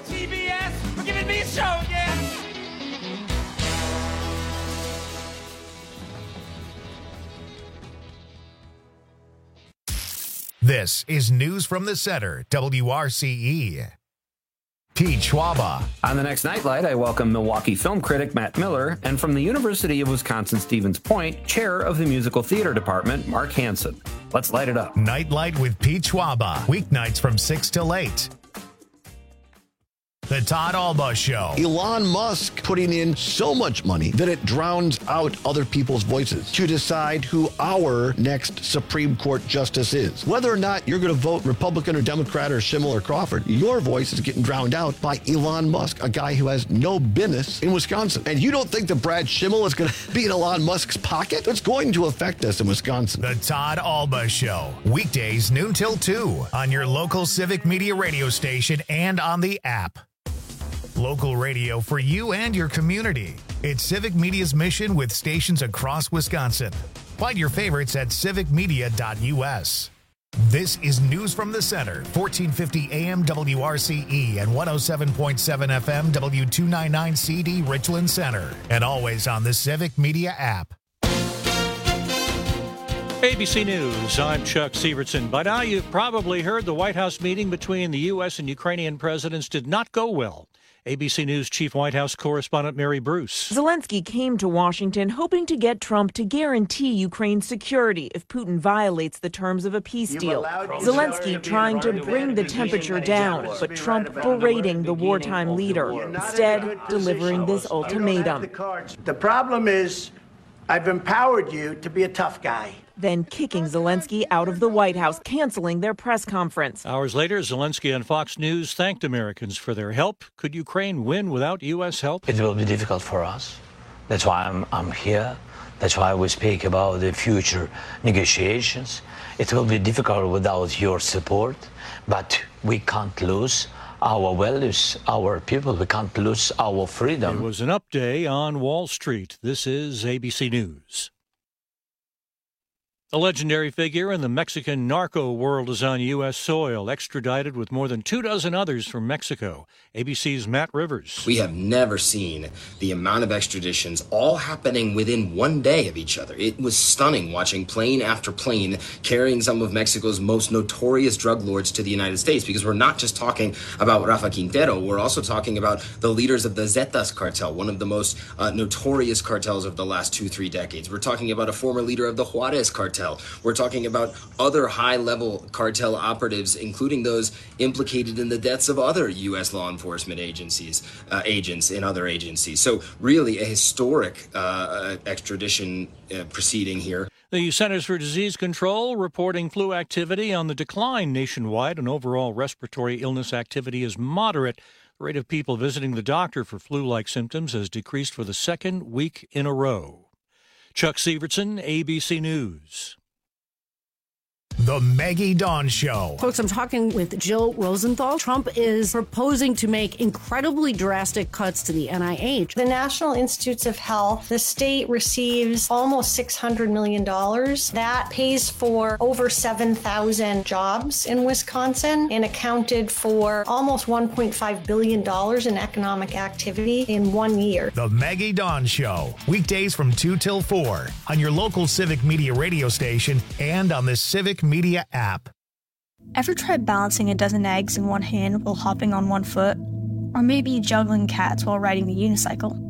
This is News from the Center, WRCE. Pete Schwaba. On the next Nightlight, I welcome Milwaukee film critic Matt Miller, and from the University of Wisconsin-Stevens Point, chair of the musical theater department, Mark Hansen. Let's light it up. Nightlight with Pete Schwaba. Weeknights from 6 till 8. The Todd Alba Show. Elon Musk putting in so much money that it drowns out other people's voices to decide who our next Supreme Court justice is. Whether or not you're going to vote Republican or Democrat or Schimmel or Crawford, your voice is getting drowned out by Elon Musk, a guy who has no business in Wisconsin. And you don't think that Brad Schimmel is going to be in Elon Musk's pocket? It's going to affect us in Wisconsin. The Todd Alba Show. Weekdays noon till 2 on your local Civic Media radio station and on the app. Local radio for you and your community. It's Civic Media's mission with stations across Wisconsin. Find your favorites at civicmedia.us. This is News from the Center, 1450 AM WRCE and 107.7 FM W299CD Richland Center. And always on the Civic Media app. ABC News, I'm Chuck Sievertson. By now, you've probably heard the White House meeting between the U.S. and Ukrainian presidents did not go well. ABC News Chief White House correspondent Mary Bruce. Zelensky came to Washington hoping to get Trump to guarantee Ukraine's security if Putin violates the terms of a peace deal. Zelensky trying to bring the temperature down, but Trump berating the wartime leader, instead delivering this ultimatum. The problem is, I've empowered you to be a tough guy. Then kicking Zelensky out of the White House, canceling their press conference. Hours later, Zelensky on Fox News thanked Americans for their help. Could Ukraine win without U.S. help? It will be difficult for us. That's why I'm here. That's why we speak about the future negotiations. It will be difficult without your support, but we can't lose our values, our people. We can't lose our freedom. It was an up day on Wall Street. This is ABC News. A legendary figure in the Mexican narco world is on U.S. soil, extradited with more than 24 others from Mexico. ABC's Matt Rivers. We have never seen the amount of extraditions all happening within one day of each other. It was stunning watching plane after plane carrying some of Mexico's most notorious drug lords to the United States, because we're not just talking about Rafa Quintero, we're also talking about the leaders of the Zetas cartel, one of the most notorious cartels of the last 2-3 decades. We're talking about a former leader of the Juarez cartel. We're talking about other high-level cartel operatives, including those implicated in the deaths of other U.S. law enforcement agents in other agencies. So really a historic extradition proceeding here. The Centers for Disease Control reporting flu activity on the decline nationwide, and overall respiratory illness activity is moderate. The rate of people visiting the doctor for flu-like symptoms has decreased for the second week in a row. Chuck Sievertson, ABC News. The Maggie Dawn Show. Folks, I'm talking with Jill Rosenthal. Trump is proposing to make incredibly drastic cuts to the NIH. The National Institutes of Health, the state receives almost $600 million. That pays for over 7,000 jobs in Wisconsin and accounted for almost $1.5 billion in economic activity in 1 year. The Maggie Dawn Show. Weekdays from 2 till 4 on your local Civic Media radio station and on the Civic Media app. Ever tried balancing a dozen eggs in one hand while hopping on one foot? Or maybe juggling cats while riding the unicycle?